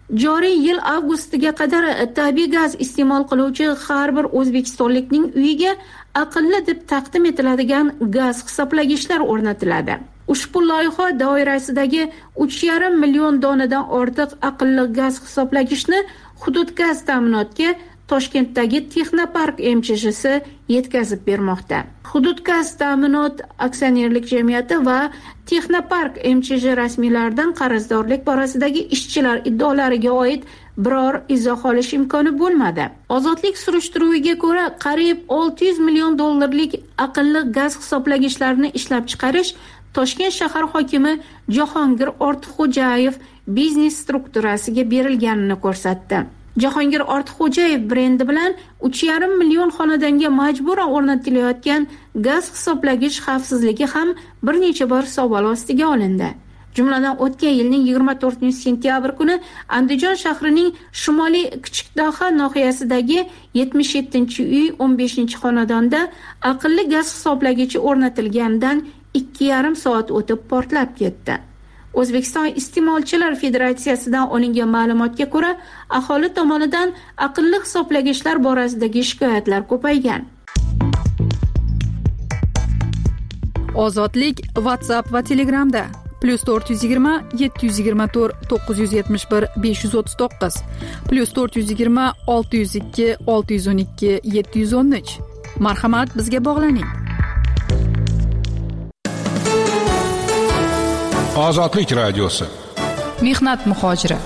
joriy yil avgustiga qadar tabiiy gaz iste'mol qiluvchi har bir o'zbekistonlikning uyiga aqlli deb taqdim etiladigan gaz hisoblagichlar o'rnatiladi. Ushbu loyiha doirasidagi 3,5 million donadan ortiq aqlli gaz hisoblagichni hudud gaz ta'minotga Toshkentdagi Texnopark MCH'si yetkazib bermoqda. Hudud gaz ta'minot aksionerlik jamiyati va Texnopark MCH rasmiylaridan qarzdorlik borasidagi ishchilar iddaolariga oid biror izoh olish imkoni bo'lmadi. Ozodlik surishtiruviga ko'ra, qariyb 600 million dollarlik aqlli gaz hisoblagichlarini ishlab chiqarish Toshkent shahar hokimi Jahongir Ortiqxo'jayev biznes strukturasiga berilganini ko'rsatdi. Jahongir Ortiqxo'jayev brendi bilan 3,5 million xonadonga majburan o'rnatilayotgan gaz hisoblagich xavfsizligi ham bir necha bor savol ostiga olindi. Jumladan o'tgan yilning 24-sentyabr kuni Andijon shahrining shimoliy Kichikdaha nohiyasidagi 77-uy 15-xonadonda aqlli gaz hisoblagichi o'rnatilganidan 2,5 soat o'tib portlab ketdi. O'zbekiston Iste'molchilar Federatsiyasidan olingan ma'lumotga ko'ra, aholi tomonidan aqlli hisoblagichlar borasidagi shikoyatlar ko'paygan. Ozodlik WhatsApp va Telegramda +420 724 971 539 +420 602 612 713. Marhamat, bizga bog'laning. Ozodlik radiosi. Mehnat muhojiri.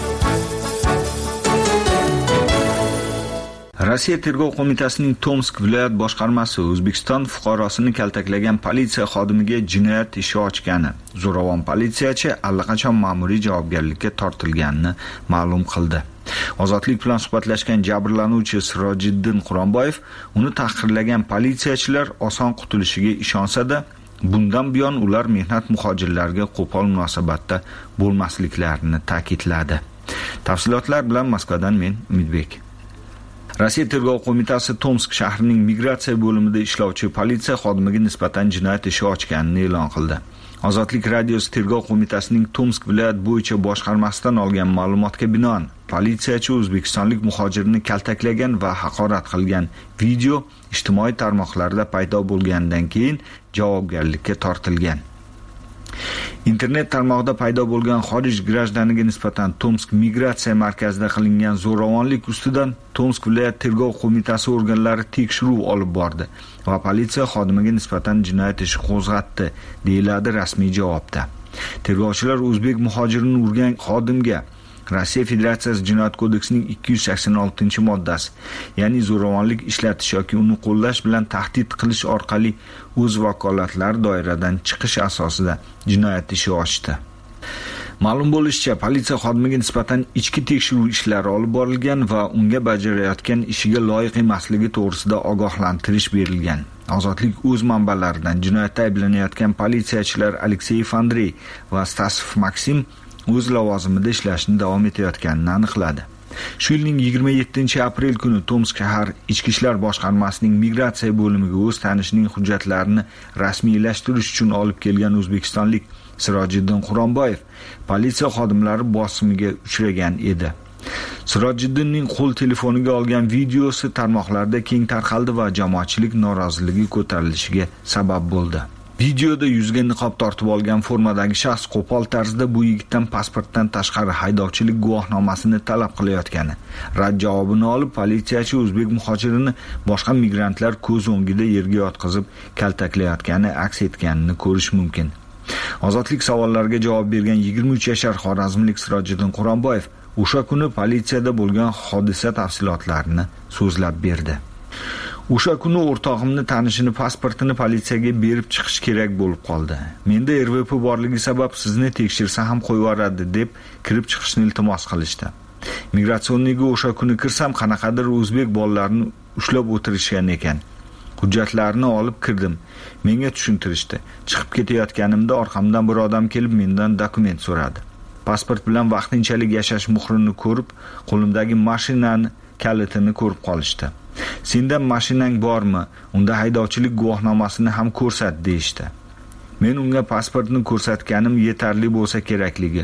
Rossiya Tergov qo'mitasining Tomsk viloyat boshqarmasi O'zbekiston fuqarosini kaltaklagan politsiya xodimiga jinoyat ishi ochgani, zo'ravon politsiyachi allaqachon ma'muriy javobgarlikka tortilganini ma'lum qildi. Ozodlik bilan suhbatlashgan jabrlanuvchi Sirojiddin Quronboyev uni tahqirlagan politsiyachilar oson qutulishiga ishonsa-da, bundan buyon ular mehnat muhojirlariga qo'pol munosabatda bo'lmasliklarini ta'kidladi. Tafsilotlar bilan Moskvadan men Umidbek. Rossiya Tergov qo'mitasi Tomsk shahrining migratsiya bo'limida ishlovchi politsiya xodimiga nisbatan jinoyat ishi ochganini e'lon qildi. Ozodlik radiosi Tergov qo'mitasining Tomsk viloyat bo'yicha boshqarmasidan olgan ma'lumotga binoan, politsiyachi o'zbekistonlik muhojirni kaltaklagan va haqorat qilgan video ijtimoiy tarmoqlarda paydo bo'lganidan keyin javobgarlikka tortilgan. Internet tarmog'ida paydo bo'lgan xorij grajdaniga nisbatan Tomsk migratsiya markazida qilingan zo'ravonlik ustidan Tomsk viloyat tergov qo'mitasi organlari tekshiruv olib bordi va politsiya xodimiga nisbatan jinoyat ishi qo'zg'atdi, deyiladi rasmiy javobda. Tergovchilar o'zbek muhojirini urgan xodimga Rossiya Federatsiyasi Jinoyat kodeksining 286-moddasi, ya'ni zo'ravonlik ishlatish yoki uni qo'llash bilan tahdid qilish orqali o'z vakolatlari doiradan chiqish asosida jinoyat ishi ochdi. Ma'lum bo'lishicha, politsiya xodimiga nisbatan ichki tekshiruv ishlari olib borilgan va unga bajarayotgan ishiga loyiq emasligi to'g'risida ogohlantirish berilgan. Ozodlik o'z manbalaridan jinoyatda ayblanayotgan politsiyachilar Alekseyev Andrey va Stasov Maksim o'z lavozimida ishlashni davom etayotganini aniqladi. Shu yilning 27-aprel kuni Tomsk shahar Ichki ishlar boshqarmasining migratsiya bo'limiga o'z tanishining hujjatlarini rasmiylashtirish uchun olib kelgan o'zbekistonlik Sirojiddin Quronboyev politsiya xodimlari bosimiga uchragan edi. Sirojiddinning qo'l telefoniga olgan videosi tarmoqlarda keng tarqaldi va jamoatchilik noroziligi ko'tarilishiga sabab bo'ldi. Videoda yuzga niqob tortib olgan formadagi shaxs qo'pol tarzda bu yigitdan pasportdan tashqari haydovchilik guvohnomasini talab qilayotgani, rad javobini olib, politsiyachi o'zbek muhojirini boshqa migrantlar ko'z o'ngida yerga yotqizib kaltaklayotgani aks etganini ko'rish mumkin. Ozodlik savollariga javob bergan 23 yashar xorazmlik Sirojiddin Quronboyev o'sha kuni politsiyada bo'lgan hodisa tafsilotlarini so'zlab berdi. O'sha kuni o'rtog'imni tanishini pasportini politsiyaga berib chiqish kerak bo'lib qoldi. Menda RVP borligi sabab sizni tekshirsa ham qo'yvoradi deb kirib chiqishni iltimos qilishdi. Migratsionniga o'sha kuni kirsam qanaqadir o'zbek bolalarini ushlab o'tirishgan ekan. Hujjatlarini olib kirdim. Menga tushuntirishdi. Chiqib ketayotganimda orqamdan bir odam kelib mendan dokument so'radi. Pasport bilan vaqtinchalik yashash muhrini ko'rib, qo'limdagi mashinani kalitini ko'rib qolishdi. Sendan mashinang bormi? Unda haydovchilik guvohnomasini ham ko'rsat deyishdi. Men unga pasportni ko'rsatganim yetarli bo'lsa kerakligi,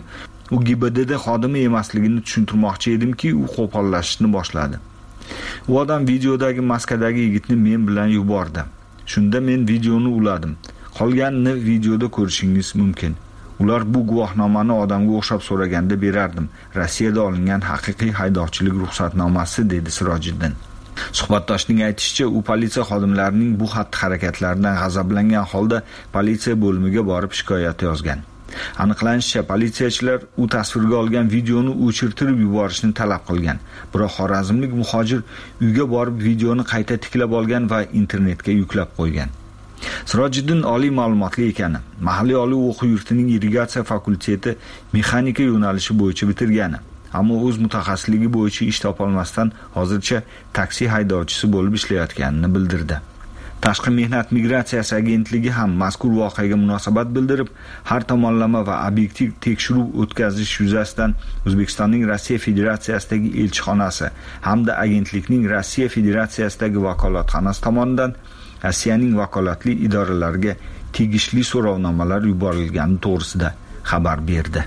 U GBDda xodimi emasligini tushuntirmoqchi edimki, u qo'pollashishni boshladi. U odam videodagi maskadagi yigitni men bilan yubordi. Shunda men videoni uladim. Qolganini videoda ko'rishingiz mumkin. Ular bu guvohnomani odamga o'xshab so'raganda berardim. Rossiyada olingan haqiqiy haydovchilik ruxsatnomasi, dedi Sirojiddin. Suhbatdoshning aytishicha, u politsiya xodimlarining bu xatti-harakatlaridan g'azablangan holda politsiya bo'limiga borib shikoyat yozgan. Aniqlanishicha, politsiyachilar u tasvirga olgan videoni o'chirtirib yuborishni talab qilgan. Biroq xorazmlik muhojir uyga borib videoni qayta tiklab olgan va internetga yuklab qo'ygan. Sirojiddin oliy ma'lumotli ekani, mahalliy oliy o'quv yurtining irrigatsiya fakulteti mexanika yo'nalishi bo'yicha bitirgani, ammo o'z mutaxassisligi bo'yicha ish topolmasdan hozircha taksi haydovchisi bo'lib ishlayotganini bildirdi. Tashqi mehnat migratsiyasi agentligi ham mazkur voqeaga munosabat bildirib, har tomonlama va obyektiv tekshiruv o'tkazish yuzasidan O'zbekistonning Rossiya Federatsiyasidagi elchixonasi hamda agentlikning Rossiya Federatsiyasidagi vakolatxonasi tomonidan Rossiyaning vakolatli idoralariga tegishli so'rovnomalar yuborilgani to'g'risida xabar berdi.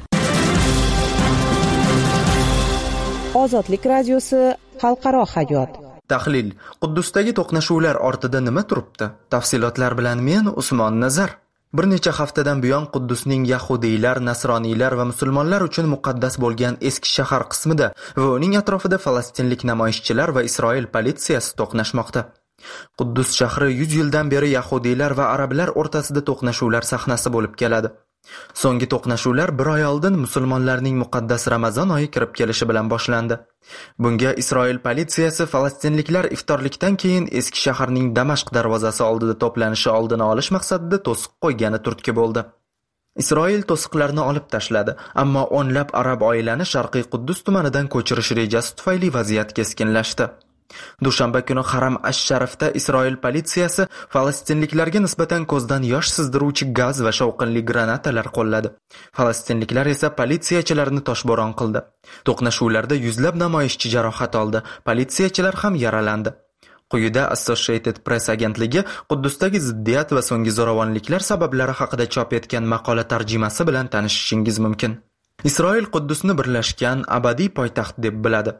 Ozodlik radiosi xalqaro hayot. Tahlil: Quddusdagi to'qnashuvlar ortida nima turibdi? Tafsilotlar bilan men Usmon Nazar. Bir necha haftadan buyon Quddusning yahudiylar, nasroniylar va musulmonlar uchun muqaddas bo'lgan eski shahar qismida va uning atrofida falastinlik namoyishchilar va Isroil politsiyasi to'qnashmoqda. Quddus shahri 100 yildan beri yahudiylar va arablar o'rtasida to'qnashuvlar sahnasi bo'lib keladi. So'nggi to'qnashuvlar bir oy oldin musulmonlarning muqaddas Ramazon oyi kirib kelishi bilan boshlandi. Bunga Isroil politsiyasi falastinliklar iftorlikdan keyin eski shaharning Damashq darvozasi oldida to'planishi oldini olish maqsadida to'siq qo'ygani turtki bo'ldi. Isroil to'siqlarni olib tashladi, ammo o'nlab arab oilani Sharqiy Quddus tumanidan ko'chirish rejasi tufayli vaziyat keskinlashdi. Dushanba kuni Haram ash-Sharifda Isroil politsiyasi falastinliklarga nisbatan ko'zdan yosh sizdiruvchi gaz va shovqinli granatalar qo'lladi. Falastinliklar esa politsiyachilarni toshbo'ron qildi. To'qnashuvlarda yuzlab namoyishchi jarohat oldi, politsiyachilar ham yaralandi. Quyida Associated Press agentligi Quddusdagi ziddiyat va so'nggi zo'ravonliklar sabablari haqida chop etgan maqola tarjimasi bilan tanishishingiz mumkin. Isroil Quddusni birlashgan abadiy poytaxt deb biladi.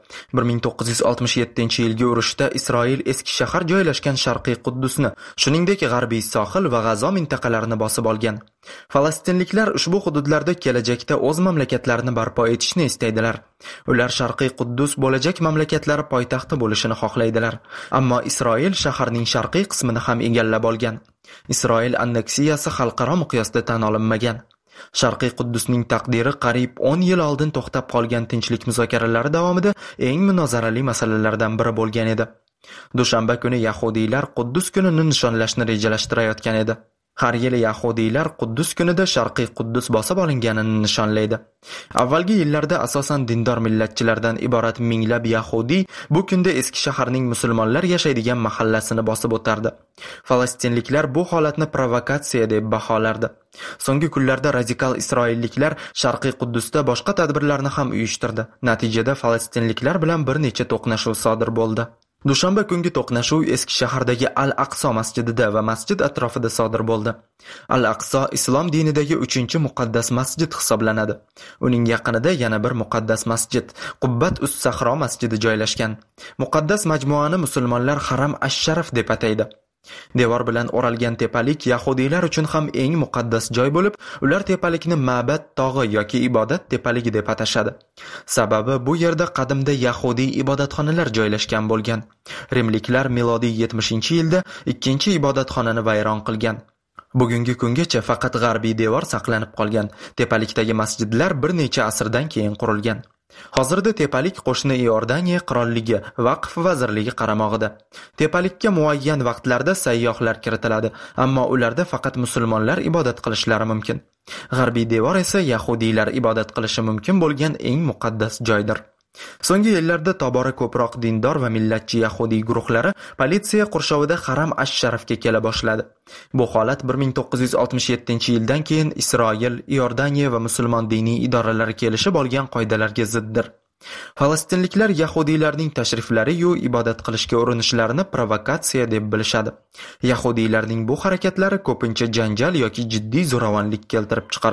1967-yilgi urushda Isroil eski shahar joylashgan Sharqiy Quddusni, shuningdek G'arbiy sohil va G'azo mintaqalarini bosib olgan. Falastinliklar ushbu hududlarda kelajakda o'z mamlakatlarini barpo etishni istaydilar. Ular Sharqiy Quddus bo'lajak mamlakatlari poytaxti bo'lishini xohlaydilar. Ammo Isroil shaharning sharqiy qismini ham egallab olgan. Isroil anneksiyasi xalqaro miqyosda tan olinmagan. Sharqiy Quddusning taqdiri qariyb 10 yil oldin to'xtab qolgan tinchlik muzokaralari davomida eng munozarali masalalardan biri bo'lgan edi. Dushanba kuni yahudiylar Quddus kunini nishonlashni rejalashtirayotgan edi. Har yili yahudiylar Quddus kunida Sharqiy Quddus bosib olinganini nishonlaydi. Avvalgi yillarda asosan dindor millatchilardan iborat minglab yahudiy bu kunda eski shaharning musulmonlar yashaydigan mahallasini bosib o'tardi. Falastinliklar bu holatni provokatsiya deb baholardi. So'nggi kunlarda radikal isroilliklar Sharqiy Quddusda boshqa tadbirlarni ham uyushtirdi. Natijada falastinliklar bilan bir necha to'qnashuv sodir bo'ldi. Dushanba kungi to'qnashuv eski shahardagi Al-Aqso masjidida va masjid atrofida sodir bo'ldi. Al-Aqso islom dinidagi 3-muqaddas masjid hisoblanadi. Uning yaqinida yana bir muqaddas masjid, Qubbat us-Sahro masjidi joylashgan. Muqaddas majmuani musulmonlar Haram ash-Sharif deb ataydi. Devor bilan o'ralgan tepalik yahudiylar uchun ham eng muqaddas joy bo'lib, ular tepalikni ma'bad tog'i yoki ibodat tepaligi deb atashadi. Sababi bu yerda qadimda yahudiy ibodatxonalar joylashgan bo'lgan. Rimliklar milodiy 70-yilda ikkinchi ibodatxonani vayron qilgan. Bugungi kungacha faqat g'arbiy devor saqlanib qolgan. Tepalikdagi masjidlar bir necha asrdan keyin qurilgan. Hozirda tepalik qo'shni Iordaniya qirolligi vaqf vazirligi qaramog'ida. Tepalikka muayyan vaqtlarda sayyohlar kiritiladi, ammo ularda faqat musulmonlar ibodat qilishlari mumkin. G'arbiy devor esa yahudiylar ibodat qilishi mumkin bo'lgan eng muqaddas joydir. So'nggi yillarda tobora ko'proq dindor va millatchi yahudiy guruhlari politsiya qurshovida Haram ash-Sharifga kela boshladi. Bu holat 1967-yildan keyin Isroil, Iordaniya va musulmon diniy idoralari kelishib olgan qoidalarga ziddir. Falastinliklar yahudiylarning tashriflari yu ibodat qilishga urinishlarini provokatsiya deb bilishadi. Yahudiylarning bu harakatlari ko'pincha janjal yoki jiddiy zo'ravonlik keltirib chiqaradi.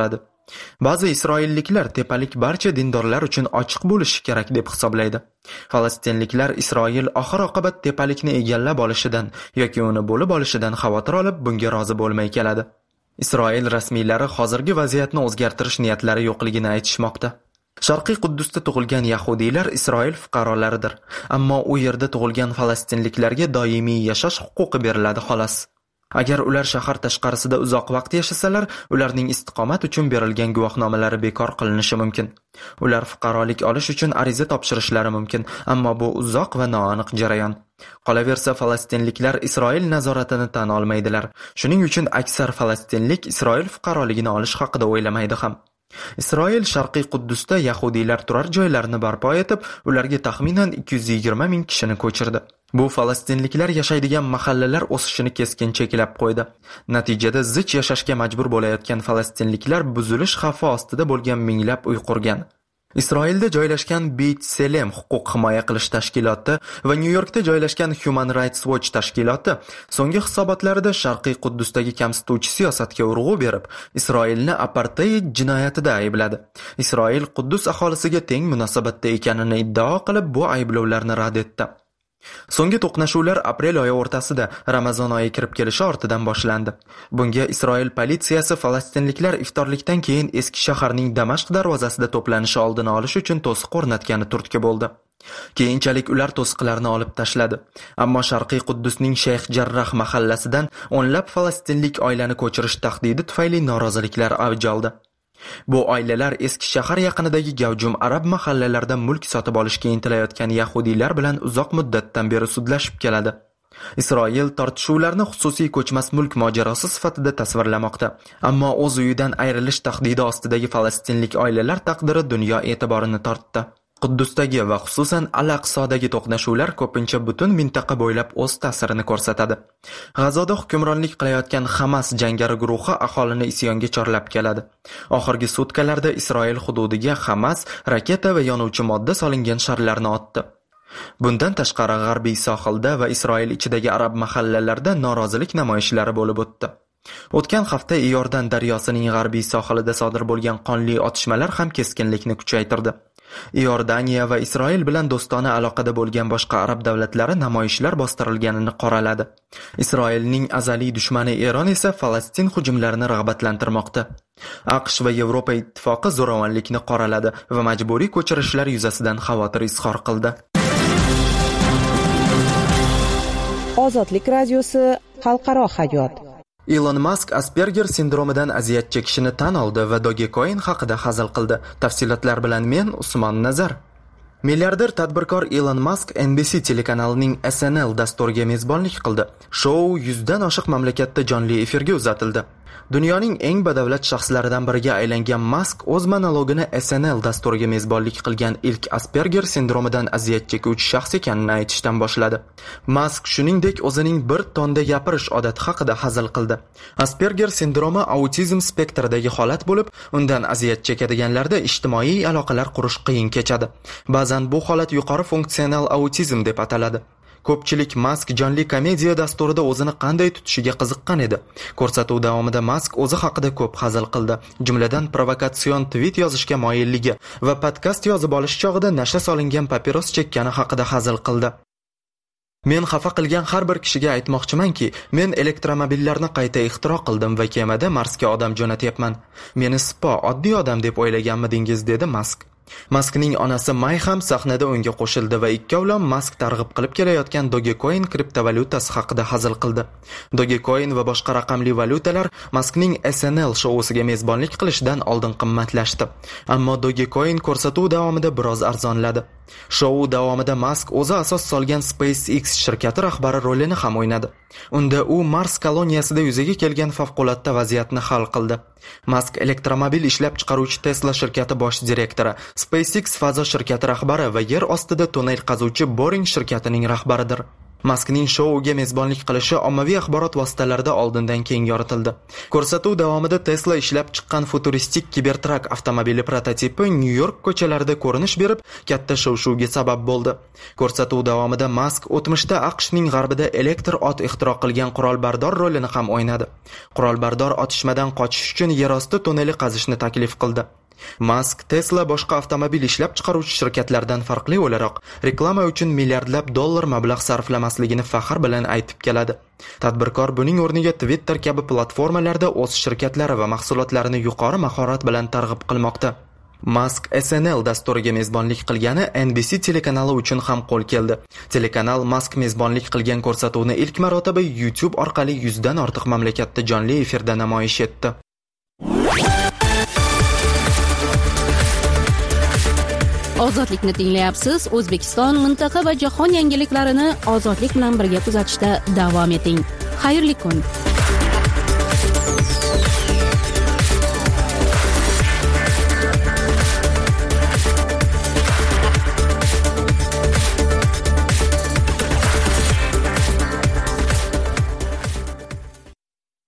Ba'zi isroilliklar tepalik barcha dindorlar uchun ochiq bo'lishi kerak deb hisoblaydi. Falastinliklar Isroil oxir-oqibat tepalikni egallab olishidan yoki uni bo'lib olishidan xavotir olib, bunga rozi bo'lmay keladi. Isroil rasmiylari hozirgi vaziyatni o'zgartirish niyatlari yo'qligini aytishmoqda. Sharqiy Quddusda tug'ilgan yahudiylar Isroil fuqarolaridir, ammo u yerda tug'ilgan falastinliklarga doimiy yashash huquqi beriladi xolos. Agar ular shahar tashqarisida uzoq vaqt yashasalar, ularning istiqomat uchun berilgan guvohnomalari bekor qilinishi mumkin. Ular fuqarolik olish uchun ariza topshirishlari mumkin, ammo bu uzoq va noaniq jarayon. Qolaversa, falastinliklar Isroil nazoratini tan olmaydilar. Shuning uchun aksar falastinlik Isroil fuqaroligini olish haqida o'ylamaydi ham. Isroil Sharqiy Quddusda yahudiylar turar joylarini barpo etib, ularga taxminan 220 ming kishini ko'chirdi. Bu falastinliklar yashaydigan mahallalar o'sishini keskin cheklab qo'ydi. Natijada zich yashashga majbur bo'layotgan falastinliklar buzilish xavfi ostida bo'lgan minglab uy qurgan. Isroilda joylashgan Beit Selem huquq himoya qilish tashkiloti va New Yorkda joylashgan Human Rights Watch tashkiloti so'nggi hisobotlarida Sharqiy Quddusdagi kamsituvchi siyosatga urg'u berib, Isroilni apartheid jinoyatida aybladi. Isroil Quddus aholisiga teng munosabatda ekanini iddao qilib, bu ayblovlarni rad etdi. So'nggi to'qnashuvlar aprel oyi o'rtasida Ramazon oyi kirib kelishi ortidan boshlandi. Bunga Isroil politsiyasi falastinliklar iftorlikdan keyin eski shaharning Damashq darvozasida to'planishi oldini olish uchun to'siq o'rnatgani turtki bo'ldi. Keyinchalik ular to'siqlarni olib tashladi. Ammo Sharqiy Quddusning Shayx Jarrah mahallasidan o'nlab falastinlik oilani ko'chirish tahdidi tufayli noroziliklar avj oldi. Bu oilalar eski shahar yaqinidagi gavjum arab mahallalarida mulk sotib olishga intilayotgan yahudiylar bilan uzoq muddatdan beri sudlashib keladi. Isroil tortishuvlarni xususiy ko'chmas mulk mojarosi sifatida tasvirlamoqda. Ammo o'z uyidan ayrilish tahdidi ostidagi falastinlik oilalar taqdiri dunyo e'tiborini tortdi. Quddusdagi va xususan Al-Aqsodagi to'qnashuvlar ko'pincha butun mintaqa bo'ylab o'z ta'sirini ko'rsatadi. G'azoda hukmronlik qilayotgan Hamas jangari guruhi aholini isyonga chorlab keladi. Oxirgi sutkalarda Isroil hududiga Hamas raketa va yonuvchi modda solingan sharlarni otdi. Bundan tashqari g'arbiy sohilda va Isroil ichidagi arab mahallalarida norozilik namoyishlari bo'lib o'tdi. O'tgan hafta Iordan daryosining g'arbiy sohilida sodir bo'lgan qonli otishmalar ham keskinlikni kuchaytirdi. Iordaniya va Isroil bilan do'stona aloqada bo'lgan boshqa arab davlatlari namoyishlar bostirilganini qoraladi. Isroilning azaliy dushmani Eron esa Falastin hujumlarini rag'batlantirmoqda. AQSh va Yevropa ittifoqi zo'ravonlikni qoraladi va majburiy ko'chirishlar yuzasidan xavotir izhor qildi. Ozodlik radiosi xalqaro hayot. Elon Musk Asperger sindromidan aziyat chekishini tan oldi va Dogecoin haqida hazil qildi. Tafsilotlar bilan men Usmon Nazar. Milliarder tadbirkor Elon Musk NBC telekanalining SNL dasturiga mezbonlik qildi. Shou 100 dan oshiq mamlakatda jonli efirga uzatildi. Dunyoning eng badavlat shaxslaridan biriga aylangan Musk o'z monologini SNL dasturiga mezbonlik qilgan ilk Asperger sindromidan aziyat chekuvchi shaxs ekanini aytishdan boshladi. Musk shuningdek o'zining bir tonda gapirish odati haqida hazil qildi. Asperger sindromi autizm spektridagi holat bo'lib, undan aziyat chekadiganlarda ijtimoiy aloqalar qurish qiyin kechadi. Ba'zan bu holat yuqori funksional autizm deb ataladi. Ko'pchilik Musk jonli komediya dasturida o'zini qanday tutishiga qiziqqan edi. Ko'rsatuv davomida Musk o'zi haqida ko'p hazil qildi, jumladan provokatsion tweet yozishga moyilligi va podkast yozib olish chog'ida nasha solingan papiros chekkani haqida hazil qildi. Men xafa qilgan har bir kishiga aytmoqchimanki, men elektromobillarni qayta ixtiro qildim va kemada Marsga odam jo'natyapman. Meni sipo oddiy odam deb o'ylaganmidingiz, dedi Musk. Muskning onasi May ham sahnada unga qo'shildi va ikkovlon Musk targ'ib qilib kelayotgan Dogecoin kriptovalyutasi haqida hazil qildi. Dogecoin va boshqa raqamli valyutalar Muskning SNL shousiga mezbonlik qilishidan oldin qimmatlashdi. Ammo Dogecoin ko'rsatuv davomida biroz arzonladi. Shou davomida Musk o'zi asos solgan SpaceX shirkati rahbari rolini ham o'ynadi. Unda u Mars koloniyasida yuzaga kelgan favqulodda vaziyatni hal qildi. Musk elektromobil ishlab chiqaruvchi Tesla shirkati bosh direktori, SpaceX fazo shirkati rahbari va yer ostida tunnel qazuvchi Boring shirkatining rahbaridir. Maskning shouga mezbonlik qilishi ommaviy axborot vositalarida oldindan keng yoritildi. Ko'rsatuv davomida Tesla ishlab chiqqan futuristik Cybertruck avtomobili prototipi Nyu-York ko'chalarida ko'rinish berib, katta shov-shuvga sabab bo'ldi. Ko'rsatuv davomida Mask o'tmishda AQShning g'arbida elektr ot ixtiro qilgan qurolbardor rolini ham o'ynadi. Qurolbardor otishmadan qochish uchun yerosti tunneli qazishni taklif qildi. Mask Tesla boshqa avtomobil ishlab chiqaruvchi shirkatlardan farqli o'laroq reklama uchun milliardlab dollar mablag' sarflamasligini faxr bilan aytib keladi. Tadbirkor buning o'rniga Twitter kabi platformalarda o'z shirkatlari va mahsulotlarini yuqori mahorat bilan targ'ib qilmoqda. Mask SNL dasturiga mezbonlik qilgani NBC telekanali uchun ham qo'l keldi. Telekanal Mask mezbonlik qilgan ko'rsatuvni ilk marotaba YouTube orqali 100 dan ortiq mamlakatda jonli efirda namoyish etdi. Ozodlikni tinglayapsiz. O'zbekiston, mintaqa va jahon yangiliklarini ozodlik bilan birga kuzatishda davom eting. Xayrli kun.